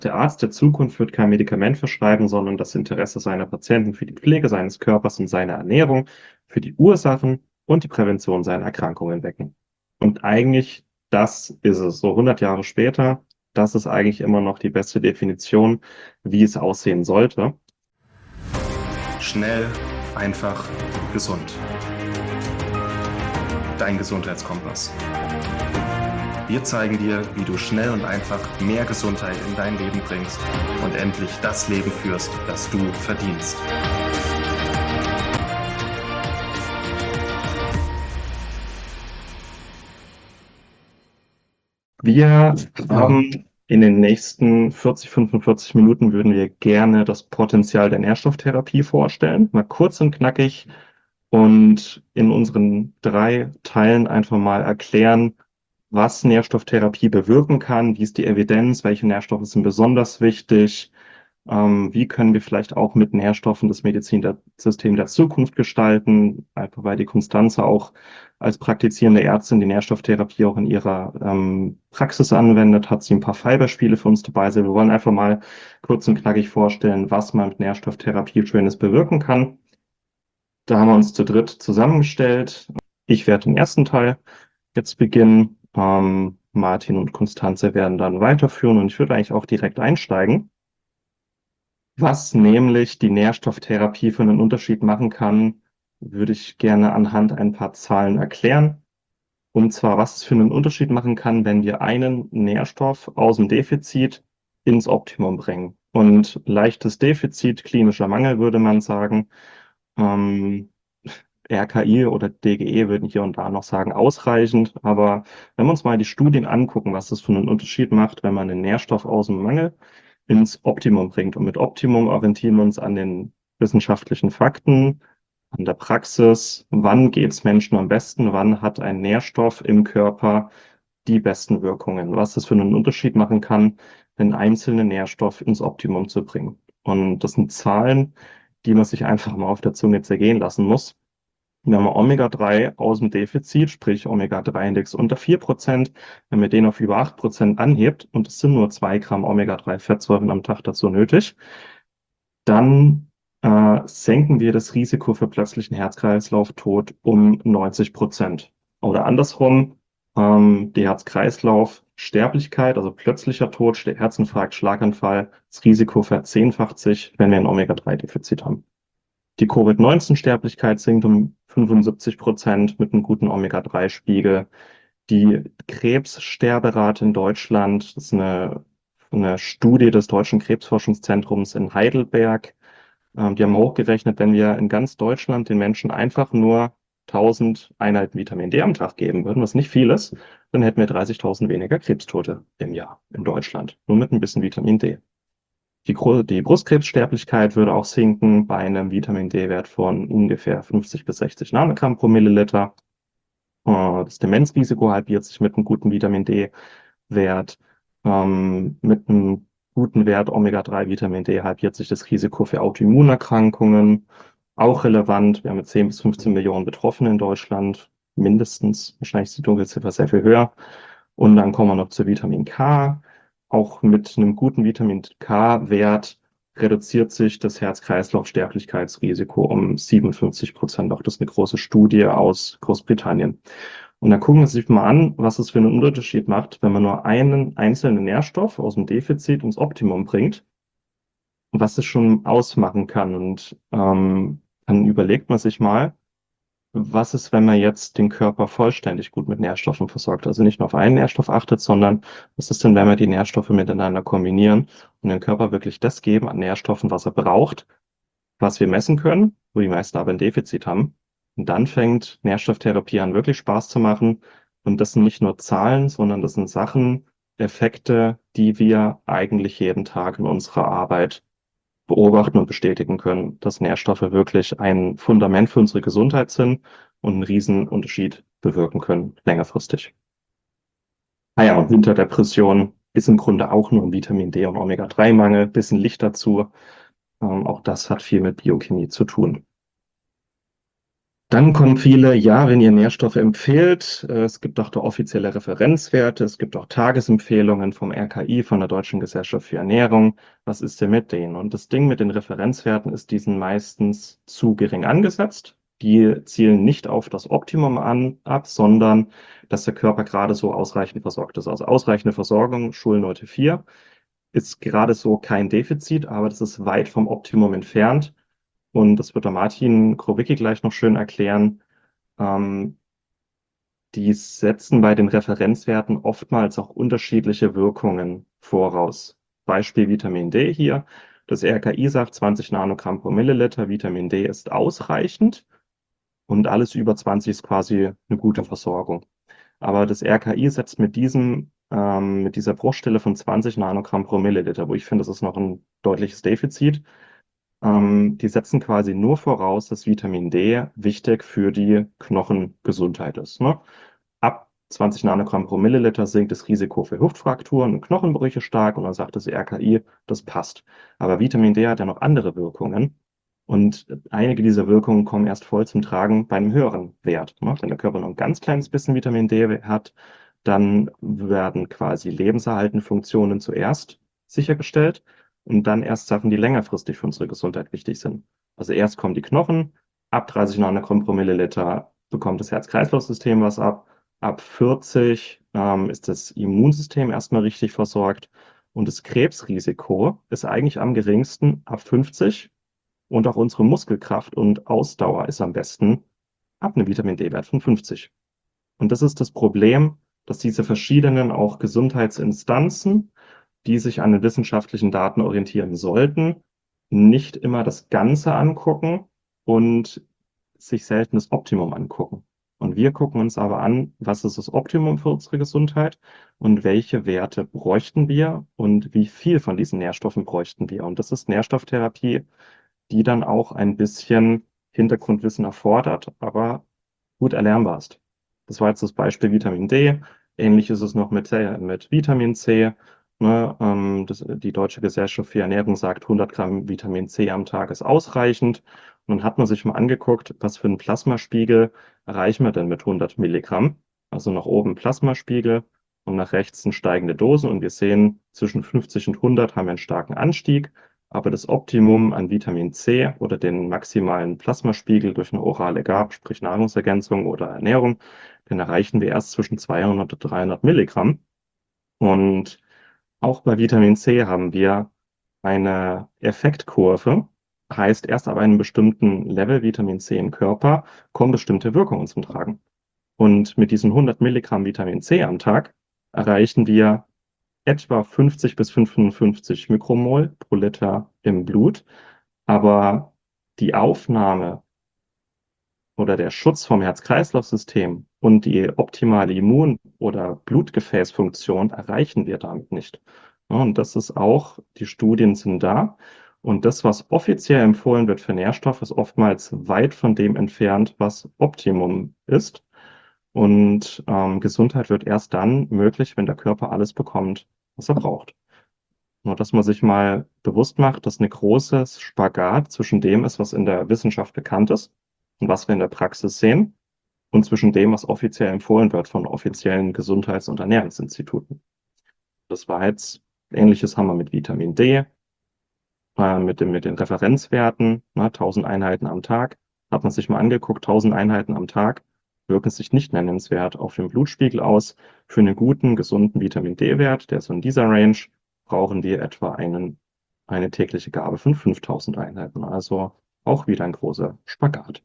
Der Arzt der Zukunft wird kein Medikament verschreiben, sondern das Interesse seiner Patienten für die Pflege seines Körpers und seine Ernährung, für die Ursachen und die Prävention seiner Erkrankungen wecken. Und eigentlich, das ist es. So 100 Jahre später, das ist eigentlich immer noch die beste Definition, wie es aussehen sollte. Schnell, einfach, gesund. Dein Gesundheitskompass. Wir zeigen dir, wie du schnell und einfach mehr Gesundheit in dein Leben bringst und endlich das Leben führst, das du verdienst. Wir haben in den nächsten 40, 45 Minuten würden wir gerne das Potenzial der Nährstofftherapie vorstellen. Mal kurz und knackig und in unseren 3 Teilen einfach mal erklären, was Nährstofftherapie bewirken kann, wie ist die Evidenz, welche Nährstoffe sind besonders wichtig, wie können wir vielleicht auch mit Nährstoffen das Medizinsystem der Zukunft gestalten, einfach weil die Constanze auch als praktizierende Ärztin die Nährstofftherapie auch in ihrer Praxis anwendet, hat sie ein paar Fallbeispiele für uns dabei. Also wir wollen einfach mal kurz und knackig vorstellen, was man mit Nährstofftherapie Schönes bewirken kann. Da haben wir uns zu dritt zusammengestellt. Ich werde den ersten Teil jetzt beginnen. Martin und Constanze werden dann weiterführen und ich würde eigentlich auch direkt einsteigen. Was nämlich die Nährstofftherapie für einen Unterschied machen kann, würde ich gerne anhand ein paar Zahlen erklären. Und zwar, was es für einen Unterschied machen kann, wenn wir einen Nährstoff aus dem Defizit ins Optimum bringen. Und leichtes Defizit, klinischer Mangel, würde man sagen. Ähm, RKI oder DGE würden hier und da noch sagen, ausreichend. Aber wenn wir uns mal die Studien angucken, was das für einen Unterschied macht, wenn man einen Nährstoff aus dem Mangel ins Optimum bringt. Und mit Optimum orientieren wir uns an den wissenschaftlichen Fakten, an der Praxis. Wann geht es Menschen am besten? Wann hat ein Nährstoff im Körper die besten Wirkungen? Was das für einen Unterschied machen kann, einen einzelnen Nährstoff ins Optimum zu bringen. Und das sind Zahlen, die man sich einfach mal auf der Zunge zergehen lassen muss. Wir haben Omega-3 aus dem Defizit, sprich Omega-3-Index unter 4%. Wenn man den auf über 8% anhebt, und es sind nur 2 Gramm Omega-3-Fettsäuren am Tag dazu nötig, dann senken wir das Risiko für plötzlichen Herz-Kreislauf-Tod um 90%. Oder andersrum, die Herz-Kreislauf-Sterblichkeit, also plötzlicher Tod, Herzinfarkt, Schlaganfall, das Risiko verzehnfacht sich, wenn wir ein Omega-3-Defizit haben. Die Covid-19-Sterblichkeit sinkt um 75% mit einem guten Omega-3-Spiegel. Die Krebssterberate in Deutschland, das ist eine Studie des Deutschen Krebsforschungszentrums in Heidelberg. Die haben hochgerechnet, wenn wir in ganz Deutschland den Menschen einfach nur 1000 Einheiten Vitamin D am Tag geben würden, was nicht viel ist, dann hätten wir 30.000 weniger Krebstote im Jahr in Deutschland. Nur mit ein bisschen Vitamin D. Die Brustkrebssterblichkeit würde auch sinken bei einem Vitamin D-Wert von ungefähr 50 bis 60 Nanogramm pro Milliliter. Das Demenzrisiko halbiert sich mit einem guten Vitamin D-Wert. Mit einem guten Wert Omega-3 Vitamin D halbiert sich das Risiko für Autoimmunerkrankungen. Auch relevant. Wir haben mit 10 bis 15 Millionen Betroffene in Deutschland. Mindestens. Wahrscheinlich ist die Dunkelziffer sehr viel höher. Und dann kommen wir noch zu Vitamin K. Auch mit einem guten Vitamin K-Wert reduziert sich das Herz-Kreislauf-Sterblichkeitsrisiko um 57%. Auch das ist eine große Studie aus Großbritannien. Und dann gucken wir sich mal an, was es für einen Unterschied macht, wenn man nur einen einzelnen Nährstoff aus dem Defizit ins Optimum bringt und was es schon ausmachen kann. Und dann überlegt man sich mal, was ist, wenn man jetzt den Körper vollständig gut mit Nährstoffen versorgt? Also nicht nur auf einen Nährstoff achtet, sondern was ist denn, wenn wir die Nährstoffe miteinander kombinieren und dem Körper wirklich das geben an Nährstoffen, was er braucht, was wir messen können, wo die meisten aber ein Defizit haben. Und dann fängt Nährstofftherapie an, wirklich Spaß zu machen. Und das sind nicht nur Zahlen, sondern das sind Sachen, Effekte, die wir eigentlich jeden Tag in unserer Arbeit beobachten und bestätigen können, dass Nährstoffe wirklich ein Fundament für unsere Gesundheit sind und einen riesen Unterschied bewirken können, längerfristig. Naja, und Winterdepression ist im Grunde auch nur ein Vitamin D und Omega-3-Mangel, bisschen Licht dazu. Auch das hat viel mit Biochemie zu tun. Dann kommen viele, ja, wenn ihr Nährstoffe empfehlt, es gibt auch da offizielle Referenzwerte, es gibt auch Tagesempfehlungen vom RKI, von der Deutschen Gesellschaft für Ernährung. Was ist denn mit denen? Und das Ding mit den Referenzwerten ist, die sind meistens zu gering angesetzt. Die zielen nicht auf das Optimum ab, sondern dass der Körper gerade so ausreichend versorgt ist. Also ausreichende Versorgung, Schulnote 4, ist gerade so kein Defizit, aber das ist weit vom Optimum entfernt. Und das wird der Martin Krowicki gleich noch schön erklären. Ähm, Die setzen bei den Referenzwerten oftmals auch unterschiedliche Wirkungen voraus. Beispiel Vitamin D hier. Das RKI sagt 20 Nanogramm pro Milliliter. Vitamin D ist ausreichend und alles über 20 ist quasi eine gute Versorgung. Aber das RKI setzt mit dieser Bruchstelle von 20 Nanogramm pro Milliliter, wo ich finde, das ist noch ein deutliches Defizit. Die setzen quasi nur voraus, dass Vitamin D wichtig für die Knochengesundheit ist. Ne? Ab 20 Nanogramm pro Milliliter sinkt das Risiko für Hüftfrakturen und Knochenbrüche stark und dann sagt das RKI, das passt. Aber Vitamin D hat ja noch andere Wirkungen und einige dieser Wirkungen kommen erst voll zum Tragen bei einem höheren Wert. Ne? Wenn der Körper noch ein ganz kleines bisschen Vitamin D hat, dann werden quasi lebenserhaltende Funktionen zuerst sichergestellt und dann erst Sachen, die längerfristig für unsere Gesundheit wichtig sind. Also erst kommen die Knochen, ab 30 Nanogramm pro Milliliter bekommt das Herz-Kreislauf-System was ab, ab 40 ist das Immunsystem erstmal richtig versorgt und das Krebsrisiko ist eigentlich am geringsten ab 50 und auch unsere Muskelkraft und Ausdauer ist am besten ab einem Vitamin D-Wert von 50. Und das ist das Problem, dass diese verschiedenen auch Gesundheitsinstanzen, die sich an den wissenschaftlichen Daten orientieren sollten, nicht immer das Ganze angucken und sich selten das Optimum angucken. Und wir gucken uns aber an, was ist das Optimum für unsere Gesundheit und welche Werte bräuchten wir und wie viel von diesen Nährstoffen bräuchten wir. Und das ist Nährstofftherapie, die dann auch ein bisschen Hintergrundwissen erfordert, aber gut erlernbar ist. Das war jetzt das Beispiel Vitamin D. Ähnlich ist es noch mit Vitamin C. Ne? Die Deutsche Gesellschaft für Ernährung sagt, 100 Gramm Vitamin C am Tag ist ausreichend. Und dann hat man sich mal angeguckt, was für einen Plasmaspiegel erreichen wir denn mit 100 Milligramm. Also nach oben Plasmaspiegel und nach rechts sind steigende Dosen. Und wir sehen, zwischen 50 und 100 haben wir einen starken Anstieg. Aber das Optimum an Vitamin C oder den maximalen Plasmaspiegel durch eine orale Gabe, sprich Nahrungsergänzung oder Ernährung, den erreichen wir erst zwischen 200 und 300 Milligramm. Und auch bei Vitamin C haben wir eine Effektkurve. Heißt, erst ab einem bestimmten Level Vitamin C im Körper kommen bestimmte Wirkungen zum Tragen. Und mit diesen 100 Milligramm Vitamin C am Tag erreichen wir etwa 50 bis 55 Mikromol pro Liter im Blut. Aber die Aufnahme oder der Schutz vom Herz-Kreislauf-System und die optimale Immun- oder Blutgefäßfunktion erreichen wir damit nicht. Ja, und das ist auch, die Studien sind da. Und das, was offiziell empfohlen wird für Nährstoffe, ist oftmals weit von dem entfernt, was Optimum ist. Und Gesundheit wird erst dann möglich, wenn der Körper alles bekommt, was er braucht. Nur, dass man sich mal bewusst macht, dass ein großes Spagat zwischen dem ist, was in der Wissenschaft bekannt ist und was wir in der Praxis sehen, und zwischen dem, was offiziell empfohlen wird von offiziellen Gesundheits- und Ernährungsinstituten. Das war jetzt, Ähnliches haben wir mit Vitamin D, mit den Referenzwerten, ne, 1000 Einheiten am Tag. Hat man sich mal angeguckt, 1000 Einheiten am Tag wirken sich nicht nennenswert auf den Blutspiegel aus. Für einen guten, gesunden Vitamin D-Wert, der ist so in dieser Range, brauchen wir etwa eine tägliche Gabe von 5000 Einheiten. Also auch wieder ein großer Spagat.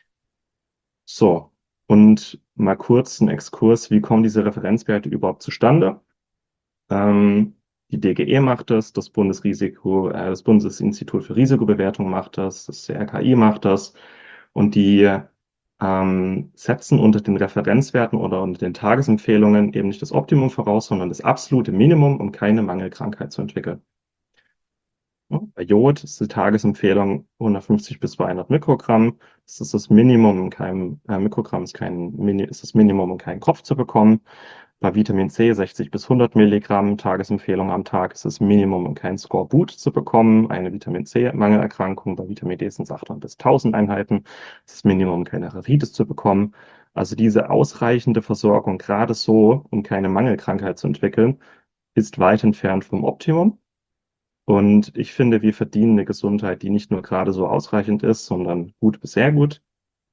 So, und mal kurz ein Exkurs, wie kommen diese Referenzwerte überhaupt zustande? Die DGE macht das das Bundesinstitut für Risikobewertung macht das RKI macht das und die setzen unter den Referenzwerten oder unter den Tagesempfehlungen eben nicht das Optimum voraus, sondern das absolute Minimum, um keine Mangelkrankheit zu entwickeln. Ja, bei Jod ist die Tagesempfehlung 150 bis 200 Mikrogramm. Das ist das Minimum, Mikrogramm ist ist das Minimum, um keinen Kopf zu bekommen. Bei Vitamin C 60 bis 100 Milligramm Tagesempfehlung am Tag ist es Minimum, um keinen Skorbut zu bekommen. Eine Vitamin C-Mangelerkrankung bei Vitamin D sind es 800 bis 1000 Einheiten. Es ist Minimum, um keine Arthritis zu bekommen. Also diese ausreichende Versorgung, gerade so, um keine Mangelkrankheit zu entwickeln, ist weit entfernt vom Optimum. Und ich finde, wir verdienen eine Gesundheit, die nicht nur gerade so ausreichend ist, sondern gut bis sehr gut.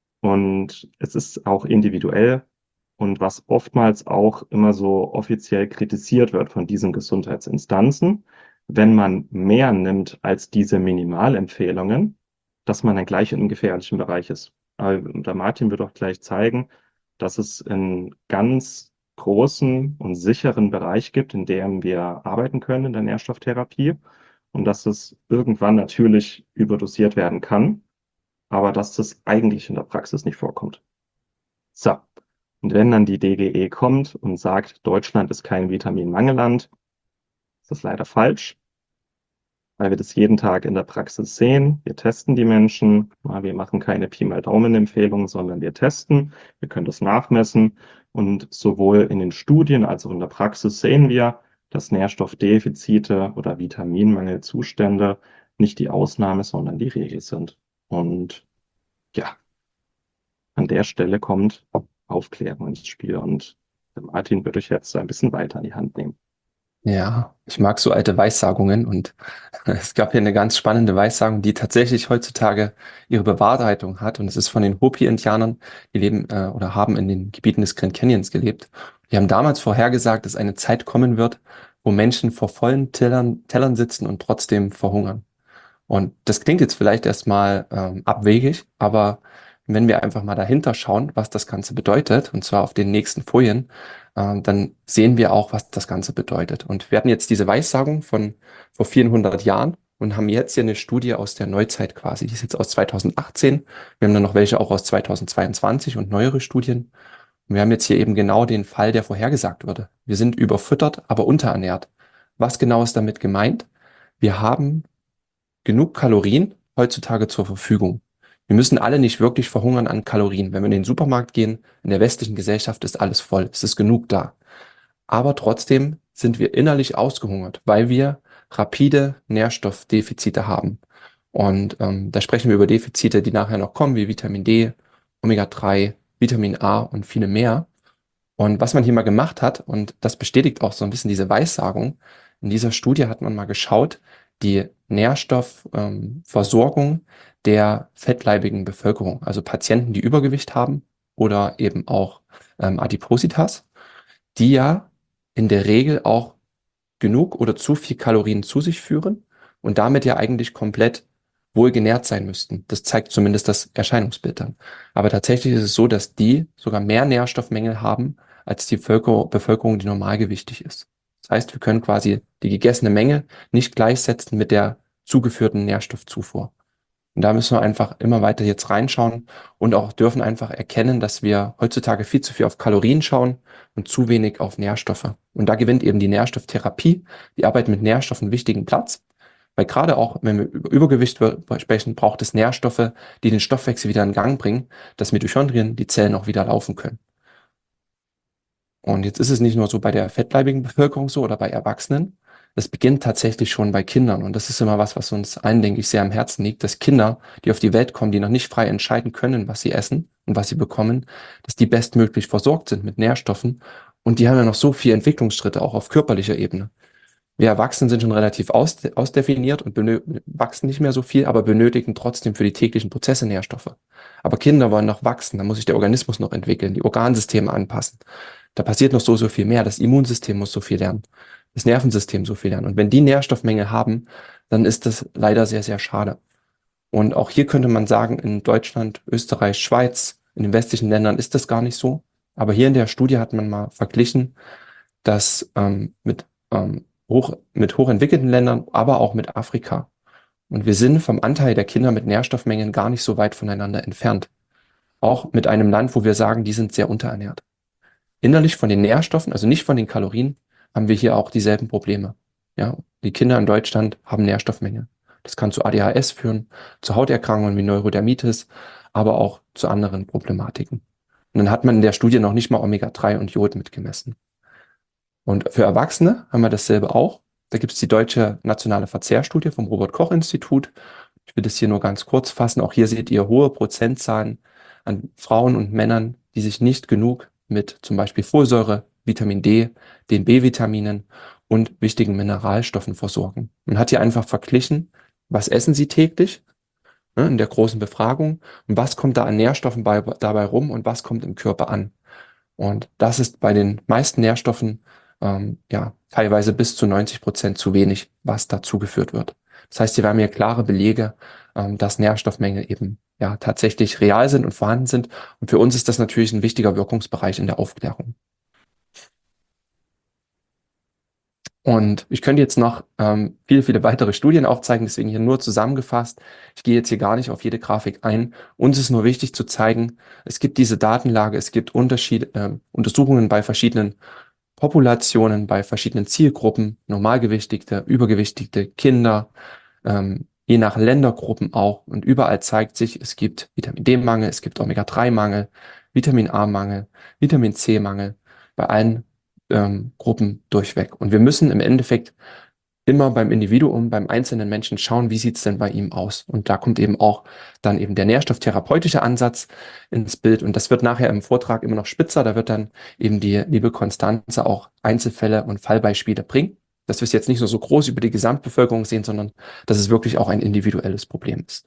Und es ist auch individuell. Und was oftmals auch immer so offiziell kritisiert wird von diesen Gesundheitsinstanzen, wenn man mehr nimmt als diese Minimalempfehlungen, dass man dann gleich in einem gefährlichen Bereich ist. Aber der Martin wird auch gleich zeigen, dass es einen ganz großen und sicheren Bereich gibt, in dem wir arbeiten können in der Nährstofftherapie und dass es irgendwann natürlich überdosiert werden kann, aber dass das eigentlich in der Praxis nicht vorkommt. So, und wenn dann die DGE kommt und sagt, Deutschland ist kein Vitaminmangelland, ist das leider falsch, weil wir das jeden Tag in der Praxis sehen. Wir testen die Menschen, wir machen keine Pi mal Daumen-Empfehlungen, sondern wir testen, wir können das nachmessen und sowohl in den Studien als auch in der Praxis sehen wir, dass Nährstoffdefizite oder Vitaminmangelzustände nicht die Ausnahme, sondern die Regel sind. Und ja, an der Stelle kommt Aufklärung ins Spiel und der Martin wird euch jetzt ein bisschen weiter an die Hand nehmen. Ja, ich mag so alte Weissagungen und es gab hier eine ganz spannende Weissagung, die tatsächlich heutzutage ihre Bewahrheitung hat und es ist von den Hopi-Indianern, die leben oder haben in den Gebieten des Grand Canyons gelebt. Die haben damals vorhergesagt, dass eine Zeit kommen wird, wo Menschen vor vollen Tellern sitzen und trotzdem verhungern. Und das klingt jetzt vielleicht erstmal abwegig, aber wenn wir einfach mal dahinter schauen, was das Ganze bedeutet, und zwar auf den nächsten Folien, dann sehen wir auch, was das Ganze bedeutet. Und wir hatten jetzt diese Weissagung von vor 400 Jahren und haben jetzt hier eine Studie aus der Neuzeit quasi. Die ist jetzt aus 2018. Wir haben dann noch welche auch aus 2022 und neuere Studien. Und wir haben jetzt hier eben genau den Fall, der vorhergesagt wurde. Wir sind überfüttert, aber unterernährt. Was genau ist damit gemeint? Wir haben genug Kalorien heutzutage zur Verfügung. Wir müssen alle nicht wirklich verhungern an Kalorien. Wenn wir in den Supermarkt gehen, in der westlichen Gesellschaft ist alles voll. Es ist genug da. Aber trotzdem sind wir innerlich ausgehungert, weil wir rapide Nährstoffdefizite haben. Und da sprechen wir über Defizite, die nachher noch kommen, wie Vitamin D, Omega-3, Vitamin A und viele mehr. Und was man hier mal gemacht hat, und das bestätigt auch so ein bisschen diese Weissagung, in dieser Studie hat man mal geschaut, die Nährstoffversorgung der fettleibigen Bevölkerung, also Patienten, die Übergewicht haben oder eben auch Adipositas, die ja in der Regel auch genug oder zu viel Kalorien zu sich führen und damit ja eigentlich komplett wohlgenährt sein müssten. Das zeigt zumindest das Erscheinungsbild dann. Aber tatsächlich ist es so, dass die sogar mehr Nährstoffmängel haben als die Bevölkerung, die normalgewichtig ist. Das heißt, wir können quasi die gegessene Menge nicht gleichsetzen mit der zugeführten Nährstoffzufuhr. Und da müssen wir einfach immer weiter jetzt reinschauen und auch dürfen einfach erkennen, dass wir heutzutage viel zu viel auf Kalorien schauen und zu wenig auf Nährstoffe. Und da gewinnt eben die Nährstofftherapie, die Arbeit mit Nährstoffen einen wichtigen Platz. Weil gerade auch, wenn wir über Übergewicht sprechen, braucht es Nährstoffe, die den Stoffwechsel wieder in Gang bringen, dass Mitochondrien, die Zellen auch wieder laufen können. Und jetzt ist es nicht nur so bei der fettleibigen Bevölkerung so oder bei Erwachsenen. Es beginnt tatsächlich schon bei Kindern. Und das ist immer was uns allen, denke ich, sehr am Herzen liegt, dass Kinder, die auf die Welt kommen, die noch nicht frei entscheiden können, was sie essen und was sie bekommen, dass die bestmöglich versorgt sind mit Nährstoffen. Und die haben ja noch so viele Entwicklungsschritte, auch auf körperlicher Ebene. Wir Erwachsenen sind schon relativ ausdefiniert und wachsen nicht mehr so viel, aber benötigen trotzdem für die täglichen Prozesse Nährstoffe. Aber Kinder wollen noch wachsen, da muss sich der Organismus noch entwickeln, die Organsysteme anpassen. Da passiert noch so viel mehr. Das Immunsystem muss so viel lernen, das Nervensystem so viel lernen. Und wenn die Nährstoffmängel haben, dann ist das leider sehr, sehr schade. Und auch hier könnte man sagen, in Deutschland, Österreich, Schweiz, in den westlichen Ländern ist das gar nicht so. Aber hier in der Studie hat man mal verglichen, dass mit hochentwickelten Ländern, aber auch mit Afrika. Und wir sind vom Anteil der Kinder mit Nährstoffmengen gar nicht so weit voneinander entfernt. Auch mit einem Land, wo wir sagen, die sind sehr unterernährt. Innerlich von den Nährstoffen, also nicht von den Kalorien, haben wir hier auch dieselben Probleme. Ja, die Kinder in Deutschland haben Nährstoffmängel. Das kann zu ADHS führen, zu Hauterkrankungen wie Neurodermitis, aber auch zu anderen Problematiken. Und dann hat man in der Studie noch nicht mal Omega-3 und Jod mitgemessen. Und für Erwachsene haben wir dasselbe auch. Da gibt es die Deutsche Nationale Verzehrstudie vom Robert-Koch-Institut. Ich will das hier nur ganz kurz fassen. Auch hier seht ihr hohe Prozentzahlen an Frauen und Männern, die sich nicht genug mit zum Beispiel Folsäure, Vitamin D, den B-Vitaminen und wichtigen Mineralstoffen versorgen. Man hat hier einfach verglichen, was essen sie täglich, ne, in der großen Befragung und was kommt da an Nährstoffen dabei rum und was kommt im Körper an. Und das ist bei den meisten Nährstoffen ja teilweise bis zu 90% zu wenig, was da zugeführt wird. Das heißt, wir haben hier klare Belege, dass Nährstoffmängel eben ja tatsächlich real sind und vorhanden sind. Und für uns ist das natürlich ein wichtiger Wirkungsbereich in der Aufklärung. Und ich könnte jetzt noch viele weitere Studien aufzeigen, deswegen hier nur zusammengefasst. Ich gehe jetzt hier gar nicht auf jede Grafik ein. Uns ist nur wichtig zu zeigen, es gibt diese Datenlage, es gibt Untersuchungen bei verschiedenen Populationen, bei verschiedenen Zielgruppen, Normalgewichtigte, Übergewichtigte, Kinder, je nach Ländergruppen auch. Und überall zeigt sich, es gibt Vitamin D-Mangel, es gibt Omega-3-Mangel, Vitamin A-Mangel, Vitamin C-Mangel, bei allen Gruppen durchweg. Und wir müssen im Endeffekt immer beim Individuum, beim einzelnen Menschen schauen, wie sieht's denn bei ihm aus? Und da kommt eben auch dann eben der nährstofftherapeutische Ansatz ins Bild. Und das wird nachher im Vortrag immer noch spitzer. Da wird dann eben die liebe Konstanze auch Einzelfälle und Fallbeispiele bringen, dass wir es jetzt nicht nur so groß über die Gesamtbevölkerung sehen, sondern dass es wirklich auch ein individuelles Problem ist.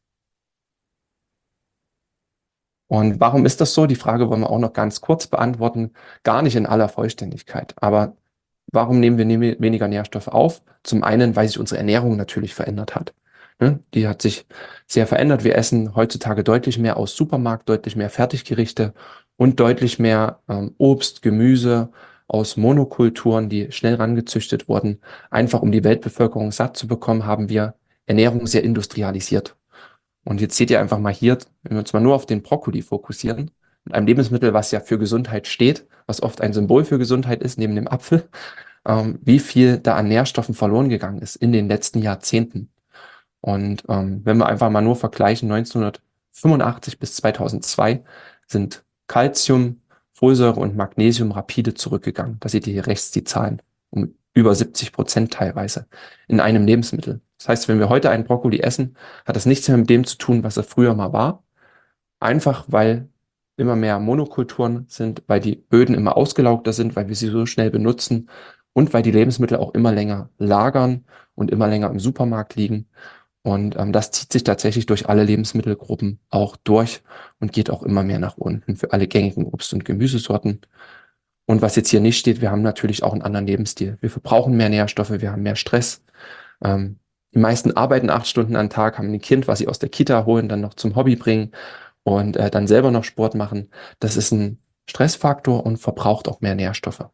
Und warum ist das so? Die Frage wollen wir auch noch ganz kurz beantworten. Gar nicht in aller Vollständigkeit. Aber warum nehmen wir weniger Nährstoffe auf? Zum einen, weil sich unsere Ernährung natürlich verändert hat. Ne? Die hat sich sehr verändert. Wir essen heutzutage deutlich mehr aus Supermarkt, deutlich mehr Fertiggerichte und deutlich mehr Obst, Gemüse aus Monokulturen, die schnell rangezüchtet wurden. Einfach um die Weltbevölkerung satt zu bekommen, haben wir Ernährung sehr industrialisiert. Und jetzt seht ihr einfach mal hier, wenn wir uns mal nur auf den Brokkoli fokussieren, mit einem Lebensmittel, was ja für Gesundheit steht, was oft ein Symbol für Gesundheit ist, neben dem Apfel, wie viel da an Nährstoffen verloren gegangen ist in den letzten Jahrzehnten. Und wenn wir einfach mal nur vergleichen, 1985 bis 2002 sind Calcium, Folsäure und Magnesium rapide zurückgegangen. Da seht ihr hier rechts die Zahlen, um über 70% teilweise in einem Lebensmittel. Das heißt, wenn wir heute einen Brokkoli essen, hat das nichts mehr mit dem zu tun, was er früher mal war. Einfach weil immer mehr Monokulturen sind, weil die Böden immer ausgelaugter sind, weil wir sie so schnell benutzen und weil die Lebensmittel auch immer länger lagern und immer länger im Supermarkt liegen. Und das zieht sich tatsächlich durch alle Lebensmittelgruppen auch durch und geht auch immer mehr nach unten für alle gängigen Obst- und Gemüsesorten. Und was jetzt hier nicht steht, wir haben natürlich auch einen anderen Lebensstil. Wir verbrauchen mehr Nährstoffe, wir haben mehr Stress. Die meisten arbeiten 8 Stunden am Tag, haben ein Kind, was sie aus der Kita holen, dann noch zum Hobby bringen und dann selber noch Sport machen. Das ist ein Stressfaktor und verbraucht auch mehr Nährstoffe.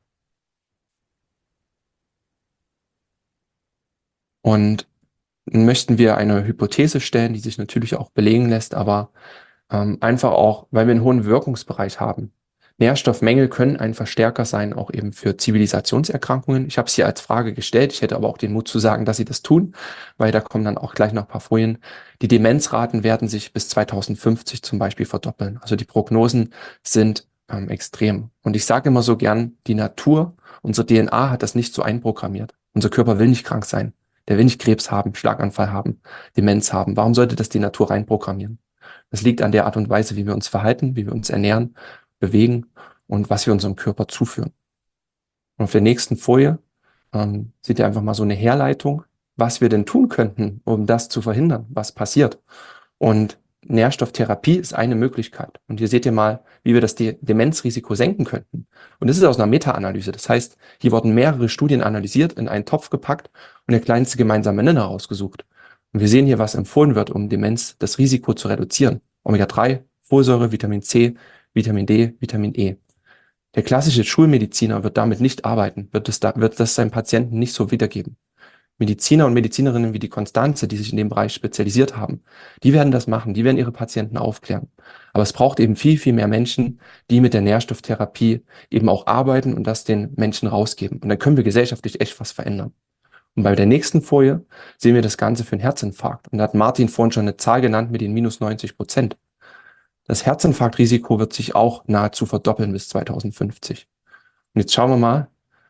Und möchten wir eine Hypothese stellen, die sich natürlich auch belegen lässt, aber einfach auch, weil wir einen hohen Wirkungsbereich haben. Nährstoffmängel können ein Verstärker sein, auch eben für Zivilisationserkrankungen. Ich habe es hier als Frage gestellt. Ich hätte aber auch den Mut zu sagen, dass sie das tun, weil da kommen dann auch gleich noch ein paar Folien. Die Demenzraten werden sich bis 2050 zum Beispiel verdoppeln. Also die Prognosen sind extrem. Und ich sage immer so gern, die Natur, unsere DNA hat das nicht so einprogrammiert. Unser Körper will nicht krank sein. Der will nicht Krebs haben, Schlaganfall haben, Demenz haben. Warum sollte das die Natur reinprogrammieren? Das liegt an der Art und Weise, wie wir uns verhalten, wie wir uns ernähren, bewegen und was wir unserem Körper zuführen. Und auf der nächsten Folie seht ihr einfach mal so eine Herleitung, was wir denn tun könnten, um das zu verhindern, was passiert. Und Nährstofftherapie ist eine Möglichkeit. Und hier seht ihr mal, wie wir das Demenzrisiko senken könnten. Und das ist aus einer Meta-Analyse. Das heißt, hier wurden mehrere Studien analysiert, in einen Topf gepackt und der kleinste gemeinsame Nenner rausgesucht. Und wir sehen hier, was empfohlen wird, um Demenz, das Risiko zu reduzieren. Omega-3, Folsäure, Vitamin C, Vitamin D, Vitamin E. Der klassische Schulmediziner wird damit nicht arbeiten, wird das seinem Patienten nicht so wiedergeben. Mediziner und Medizinerinnen wie die Konstanze, die sich in dem Bereich spezialisiert haben, die werden das machen, die werden ihre Patienten aufklären. Aber es braucht eben viel mehr Menschen, die mit der Nährstofftherapie eben auch arbeiten und das den Menschen rausgeben. Und dann können wir gesellschaftlich echt was verändern. Und bei der nächsten Folie sehen wir das Ganze für einen Herzinfarkt. Und da hat Martin vorhin schon eine Zahl genannt mit den minus 90%. Das Herzinfarktrisiko wird sich auch nahezu verdoppeln bis 2050. Und jetzt schauen wir mal,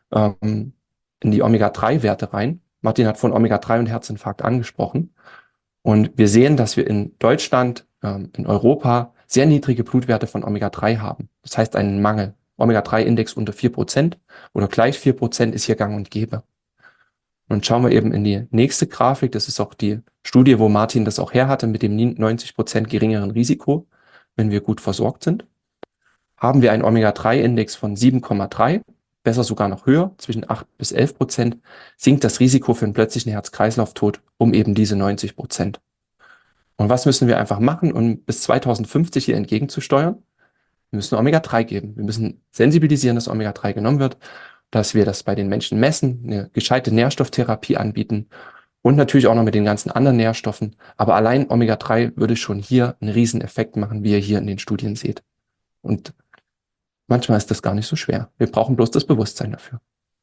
ähm, in die Omega-3-Werte rein. Martin hat von Omega-3 und Herzinfarkt angesprochen. Und wir sehen, dass wir in Deutschland, in Europa sehr niedrige Blutwerte von Omega-3 haben. Das heißt einen Mangel. Omega-3-Index unter 4% oder gleich 4% ist hier gang und gäbe. Und schauen wir eben in die nächste Grafik. Das ist auch die Studie, wo Martin das auch her hatte mit dem 90% geringeren Risiko, wenn wir gut versorgt sind. Haben wir einen Omega-3-Index von 7,3, besser sogar noch höher, zwischen 8 bis 11%, sinkt das Risiko für einen plötzlichen Herz-Kreislauf-Tod um eben diese 90%. Und was müssen wir einfach machen, um bis 2050 hier entgegenzusteuern? Wir müssen Omega-3 geben. Wir müssen sensibilisieren, dass Omega-3 genommen wird, dass wir das bei den Menschen messen, eine gescheite Nährstofftherapie anbieten und natürlich auch noch mit den ganzen anderen Nährstoffen. Aber allein Omega-3 würde schon hier einen riesen Effekt machen, wie ihr hier in den Studien seht. Und manchmal ist das gar nicht so schwer. Wir brauchen bloß das Bewusstsein dafür.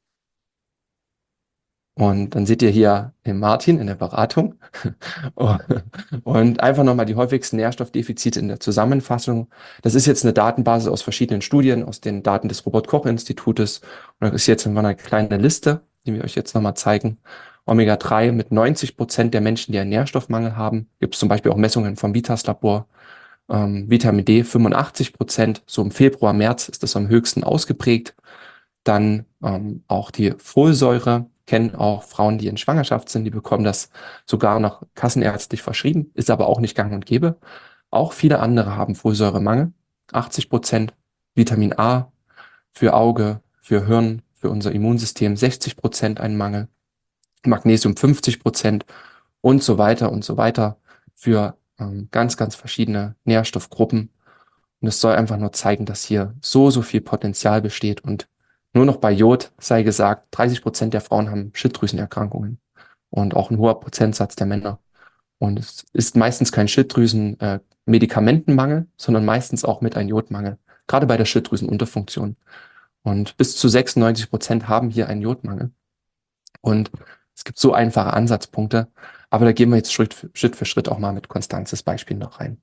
Und dann seht ihr hier den Martin in der Beratung und einfach nochmal die häufigsten Nährstoffdefizite in der Zusammenfassung. Das ist jetzt eine Datenbasis aus verschiedenen Studien, aus den Daten des Robert-Koch-Institutes. Und das ist jetzt mal eine kleine Liste, die wir euch jetzt nochmal zeigen. Omega-3 mit 90% der Menschen, die einen Nährstoffmangel haben. Gibt es zum Beispiel auch Messungen vom Vitas-Labor. Vitamin D 85%, so im Februar, März ist das am höchsten ausgeprägt. Dann auch die Folsäure, kennen auch Frauen, die in Schwangerschaft sind, die bekommen das sogar noch kassenärztlich verschrieben, ist aber auch nicht gang und gäbe. Auch viele andere haben Folsäuremangel, 80%, Vitamin A für Auge, für Hirn, für unser Immunsystem 60% ein Mangel, Magnesium 50% und so weiter für ganz, ganz verschiedene Nährstoffgruppen. Und es soll einfach nur zeigen, dass hier so viel Potenzial besteht. Und nur noch bei Jod sei gesagt, 30% der Frauen haben Schilddrüsenerkrankungen und auch ein hoher Prozentsatz der Männer. Und es ist meistens kein Schilddrüsen-Medikamentenmangel, sondern meistens auch mit einem Jodmangel, gerade bei der Schilddrüsenunterfunktion. Und bis zu 96% haben hier einen Jodmangel. Und es gibt so einfache Ansatzpunkte, aber da gehen wir jetzt Schritt für Schritt auch mal mit Konstanzes Beispiel noch rein.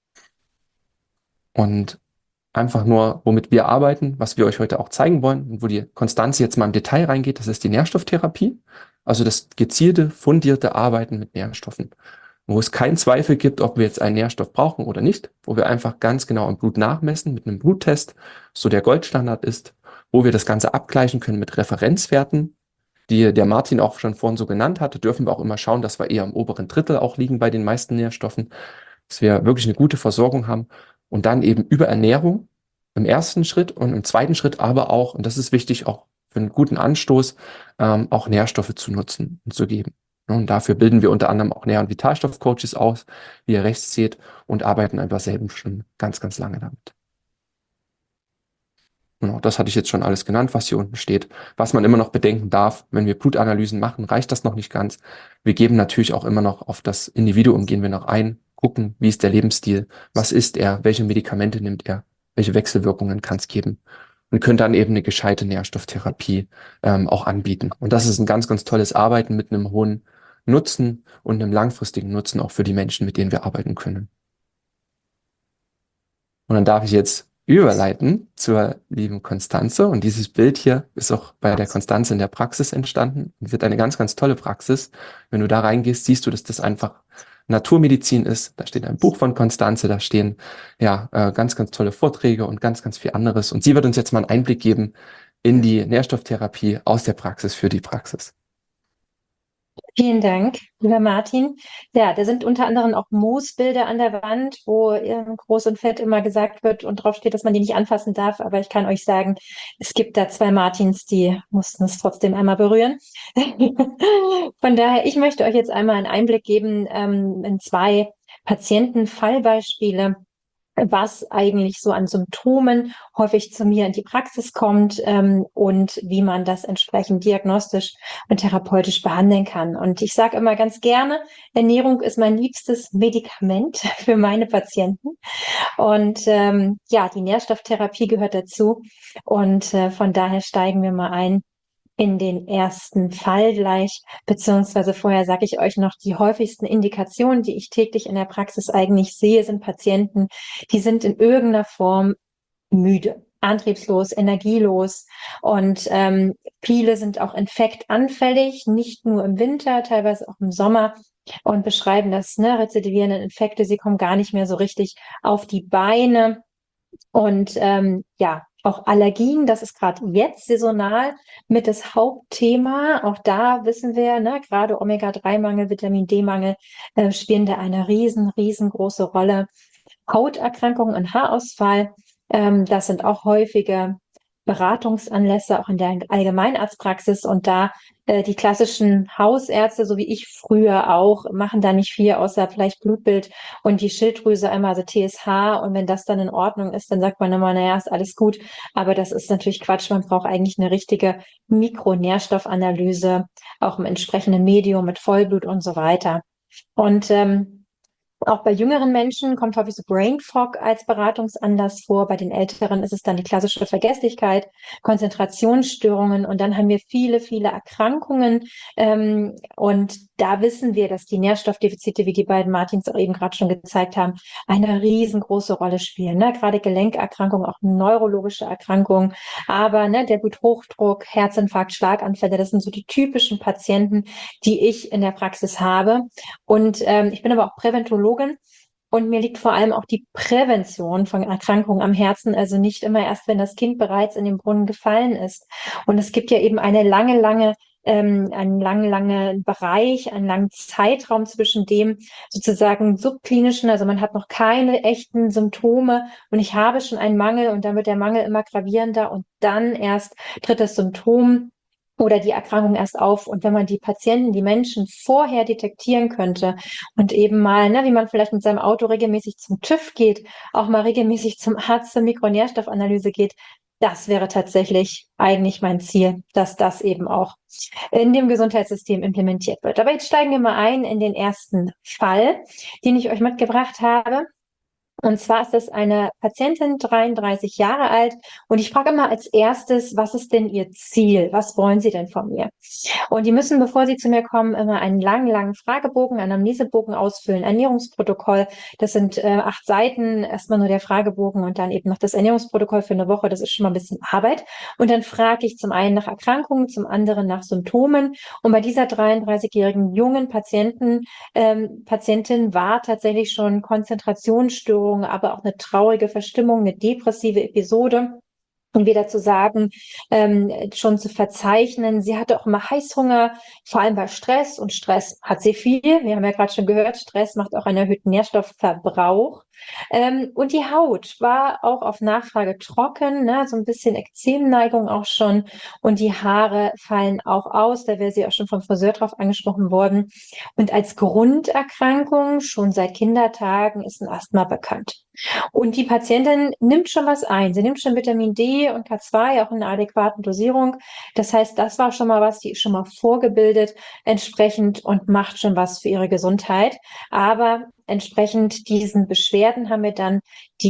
Und einfach nur, womit wir arbeiten, was wir euch heute auch zeigen wollen und wo die Konstanze jetzt mal im Detail reingeht, das ist die Nährstofftherapie, also das gezielte, fundierte Arbeiten mit Nährstoffen, wo es keinen Zweifel gibt, ob wir jetzt einen Nährstoff brauchen oder nicht, wo wir einfach ganz genau im Blut nachmessen mit einem Bluttest, so der Goldstandard ist, wo wir das Ganze abgleichen können mit Referenzwerten, die der Martin auch schon vorhin so genannt hatte, dürfen wir auch immer schauen, dass wir eher im oberen Drittel auch liegen bei den meisten Nährstoffen, dass wir wirklich eine gute Versorgung haben und dann eben über Ernährung im ersten Schritt und im zweiten Schritt aber auch, und das ist wichtig, auch für einen guten Anstoß, auch Nährstoffe zu nutzen und zu geben. Und dafür bilden wir unter anderem auch Nähr- und Vitalstoffcoaches aus, wie ihr rechts seht, und arbeiten einfach selber schon ganz, ganz lange damit. Genau, das hatte ich jetzt schon alles genannt, was hier unten steht. Was man immer noch bedenken darf, wenn wir Blutanalysen machen, reicht das noch nicht ganz. Wir geben natürlich auch immer noch auf das Individuum, gehen wir noch ein, gucken, wie ist der Lebensstil, was isst er, welche Medikamente nimmt er, welche Wechselwirkungen kann es geben und können dann eben eine gescheite Nährstofftherapie auch anbieten. Und das ist ein ganz, ganz tolles Arbeiten mit einem hohen Nutzen und einem langfristigen Nutzen auch für die Menschen, mit denen wir arbeiten können. Und dann darf ich jetzt überleiten zur lieben Konstanze. Und dieses Bild hier ist auch bei der Konstanze in der Praxis entstanden. Und wird eine ganz, ganz tolle Praxis. Wenn du da reingehst, siehst du, dass das einfach Naturmedizin ist. Da steht ein Buch von Konstanze, da stehen ja ganz, ganz tolle Vorträge und ganz, ganz viel anderes. Und sie wird uns jetzt mal einen Einblick geben in die Nährstofftherapie aus der Praxis für die Praxis. Vielen Dank, lieber Martin. Ja, da sind unter anderem auch Moosbilder an der Wand, wo groß und fett immer gesagt wird und drauf steht, dass man die nicht anfassen darf. Aber ich kann euch sagen, es gibt da zwei Martins, die mussten es trotzdem einmal berühren. Von daher, ich möchte euch jetzt einmal einen Einblick geben in zwei Patientenfallbeispiele, was eigentlich so an Symptomen häufig zu mir in die Praxis kommt und wie man das entsprechend diagnostisch und therapeutisch behandeln kann. Und ich sage immer ganz gerne, Ernährung ist mein liebstes Medikament für meine Patienten. Und ja, die Nährstofftherapie gehört dazu. Und von daher steigen wir mal ein in den ersten Fall gleich, beziehungsweise vorher sage ich euch noch die häufigsten Indikationen, die ich täglich in der Praxis eigentlich sehe, sind Patienten, die sind in irgendeiner Form müde. antriebslos, energielos und viele sind auch infektanfällig, nicht nur im Winter, teilweise auch im Sommer und beschreiben das, ne, rezidivierende Infekte, sie kommen gar nicht mehr so richtig auf die Beine und ja, auch Allergien, das ist gerade jetzt saisonal mit das Hauptthema. Auch da wissen wir, ne, gerade Omega-3-Mangel, Vitamin-D-Mangel spielen da eine riesengroße Rolle. Hauterkrankungen und Haarausfall, das sind auch häufige Beratungsanlässe, auch in der Allgemeinarztpraxis. Und da die klassischen Hausärzte, so wie ich früher auch, machen da nicht viel, außer vielleicht Blutbild und die Schilddrüse einmal, also TSH. Und wenn das dann in Ordnung ist, dann sagt man immer, naja, ist alles gut. Aber das ist natürlich Quatsch. Man braucht eigentlich eine richtige Mikronährstoffanalyse, auch im entsprechenden Medium mit Vollblut und so weiter. Und auch bei jüngeren Menschen kommt häufig so Brain Fog als Beratungsanlass vor. Bei den Älteren ist es dann die klassische Vergesslichkeit, Konzentrationsstörungen und dann haben wir viele Erkrankungen. Und da wissen wir, dass die Nährstoffdefizite, wie die beiden Martins auch eben gerade schon gezeigt haben, eine riesengroße Rolle spielen. Ne? Gerade Gelenkerkrankungen, auch neurologische Erkrankungen, aber ne, der Bluthochdruck, Herzinfarkt, Schlaganfälle, das sind so die typischen Patienten, die ich in der Praxis habe. Und ich bin aber auch Präventologin und mir liegt vor allem auch die Prävention von Erkrankungen am Herzen, also nicht immer erst, wenn das Kind bereits in den Brunnen gefallen ist. Und es gibt ja eben einen langen Bereich, einen langen Zeitraum zwischen dem sozusagen subklinischen, also man hat noch keine echten Symptome und ich habe schon einen Mangel und dann wird der Mangel immer gravierender und dann erst tritt das Symptom oder die Erkrankung erst auf. Und wenn man die Patienten, die Menschen vorher detektieren könnte und eben mal, ne, wie man vielleicht mit seinem Auto regelmäßig zum TÜV geht, auch mal regelmäßig zum Arzt zur Mikronährstoffanalyse geht, das wäre tatsächlich eigentlich mein Ziel, dass das eben auch in dem Gesundheitssystem implementiert wird. Aber jetzt steigen wir mal ein in den ersten Fall, den ich euch mitgebracht habe. Und zwar ist das eine Patientin, 33 Jahre alt. Und ich frage immer als erstes, was ist denn Ihr Ziel? Was wollen Sie denn von mir? Und die müssen, bevor sie zu mir kommen, immer einen langen Fragebogen, einen Anamnesebogen ausfüllen, Ernährungsprotokoll. Das sind 8 Seiten, erstmal nur der Fragebogen und dann eben noch das Ernährungsprotokoll für eine Woche. Das ist schon mal ein bisschen Arbeit. Und dann frage ich zum einen nach Erkrankungen, zum anderen nach Symptomen. Und bei dieser 33-jährigen jungen Patientin war tatsächlich schon Konzentrationsstörung, aber auch eine traurige Verstimmung, eine depressive Episode. Und wieder zu sagen, schon zu verzeichnen. Sie hatte auch immer Heißhunger, vor allem bei Stress. Und Stress hat sie viel. Wir haben ja gerade schon gehört, Stress macht auch einen erhöhten Nährstoffverbrauch. Und die Haut war auch auf Nachfrage trocken, ne? So ein bisschen Ekzemneigung auch schon. Und die Haare fallen auch aus. Da wäre sie auch schon vom Friseur drauf angesprochen worden. Und als Grunderkrankung schon seit Kindertagen ist ein Asthma bekannt. Und die Patientin nimmt schon was ein. Sie nimmt schon Vitamin D und K2 auch in einer adäquaten Dosierung. Das heißt, das war schon mal was, die ist schon mal vorgebildet entsprechend und macht schon was für ihre Gesundheit. Aber entsprechend diesen Beschwerden haben wir dann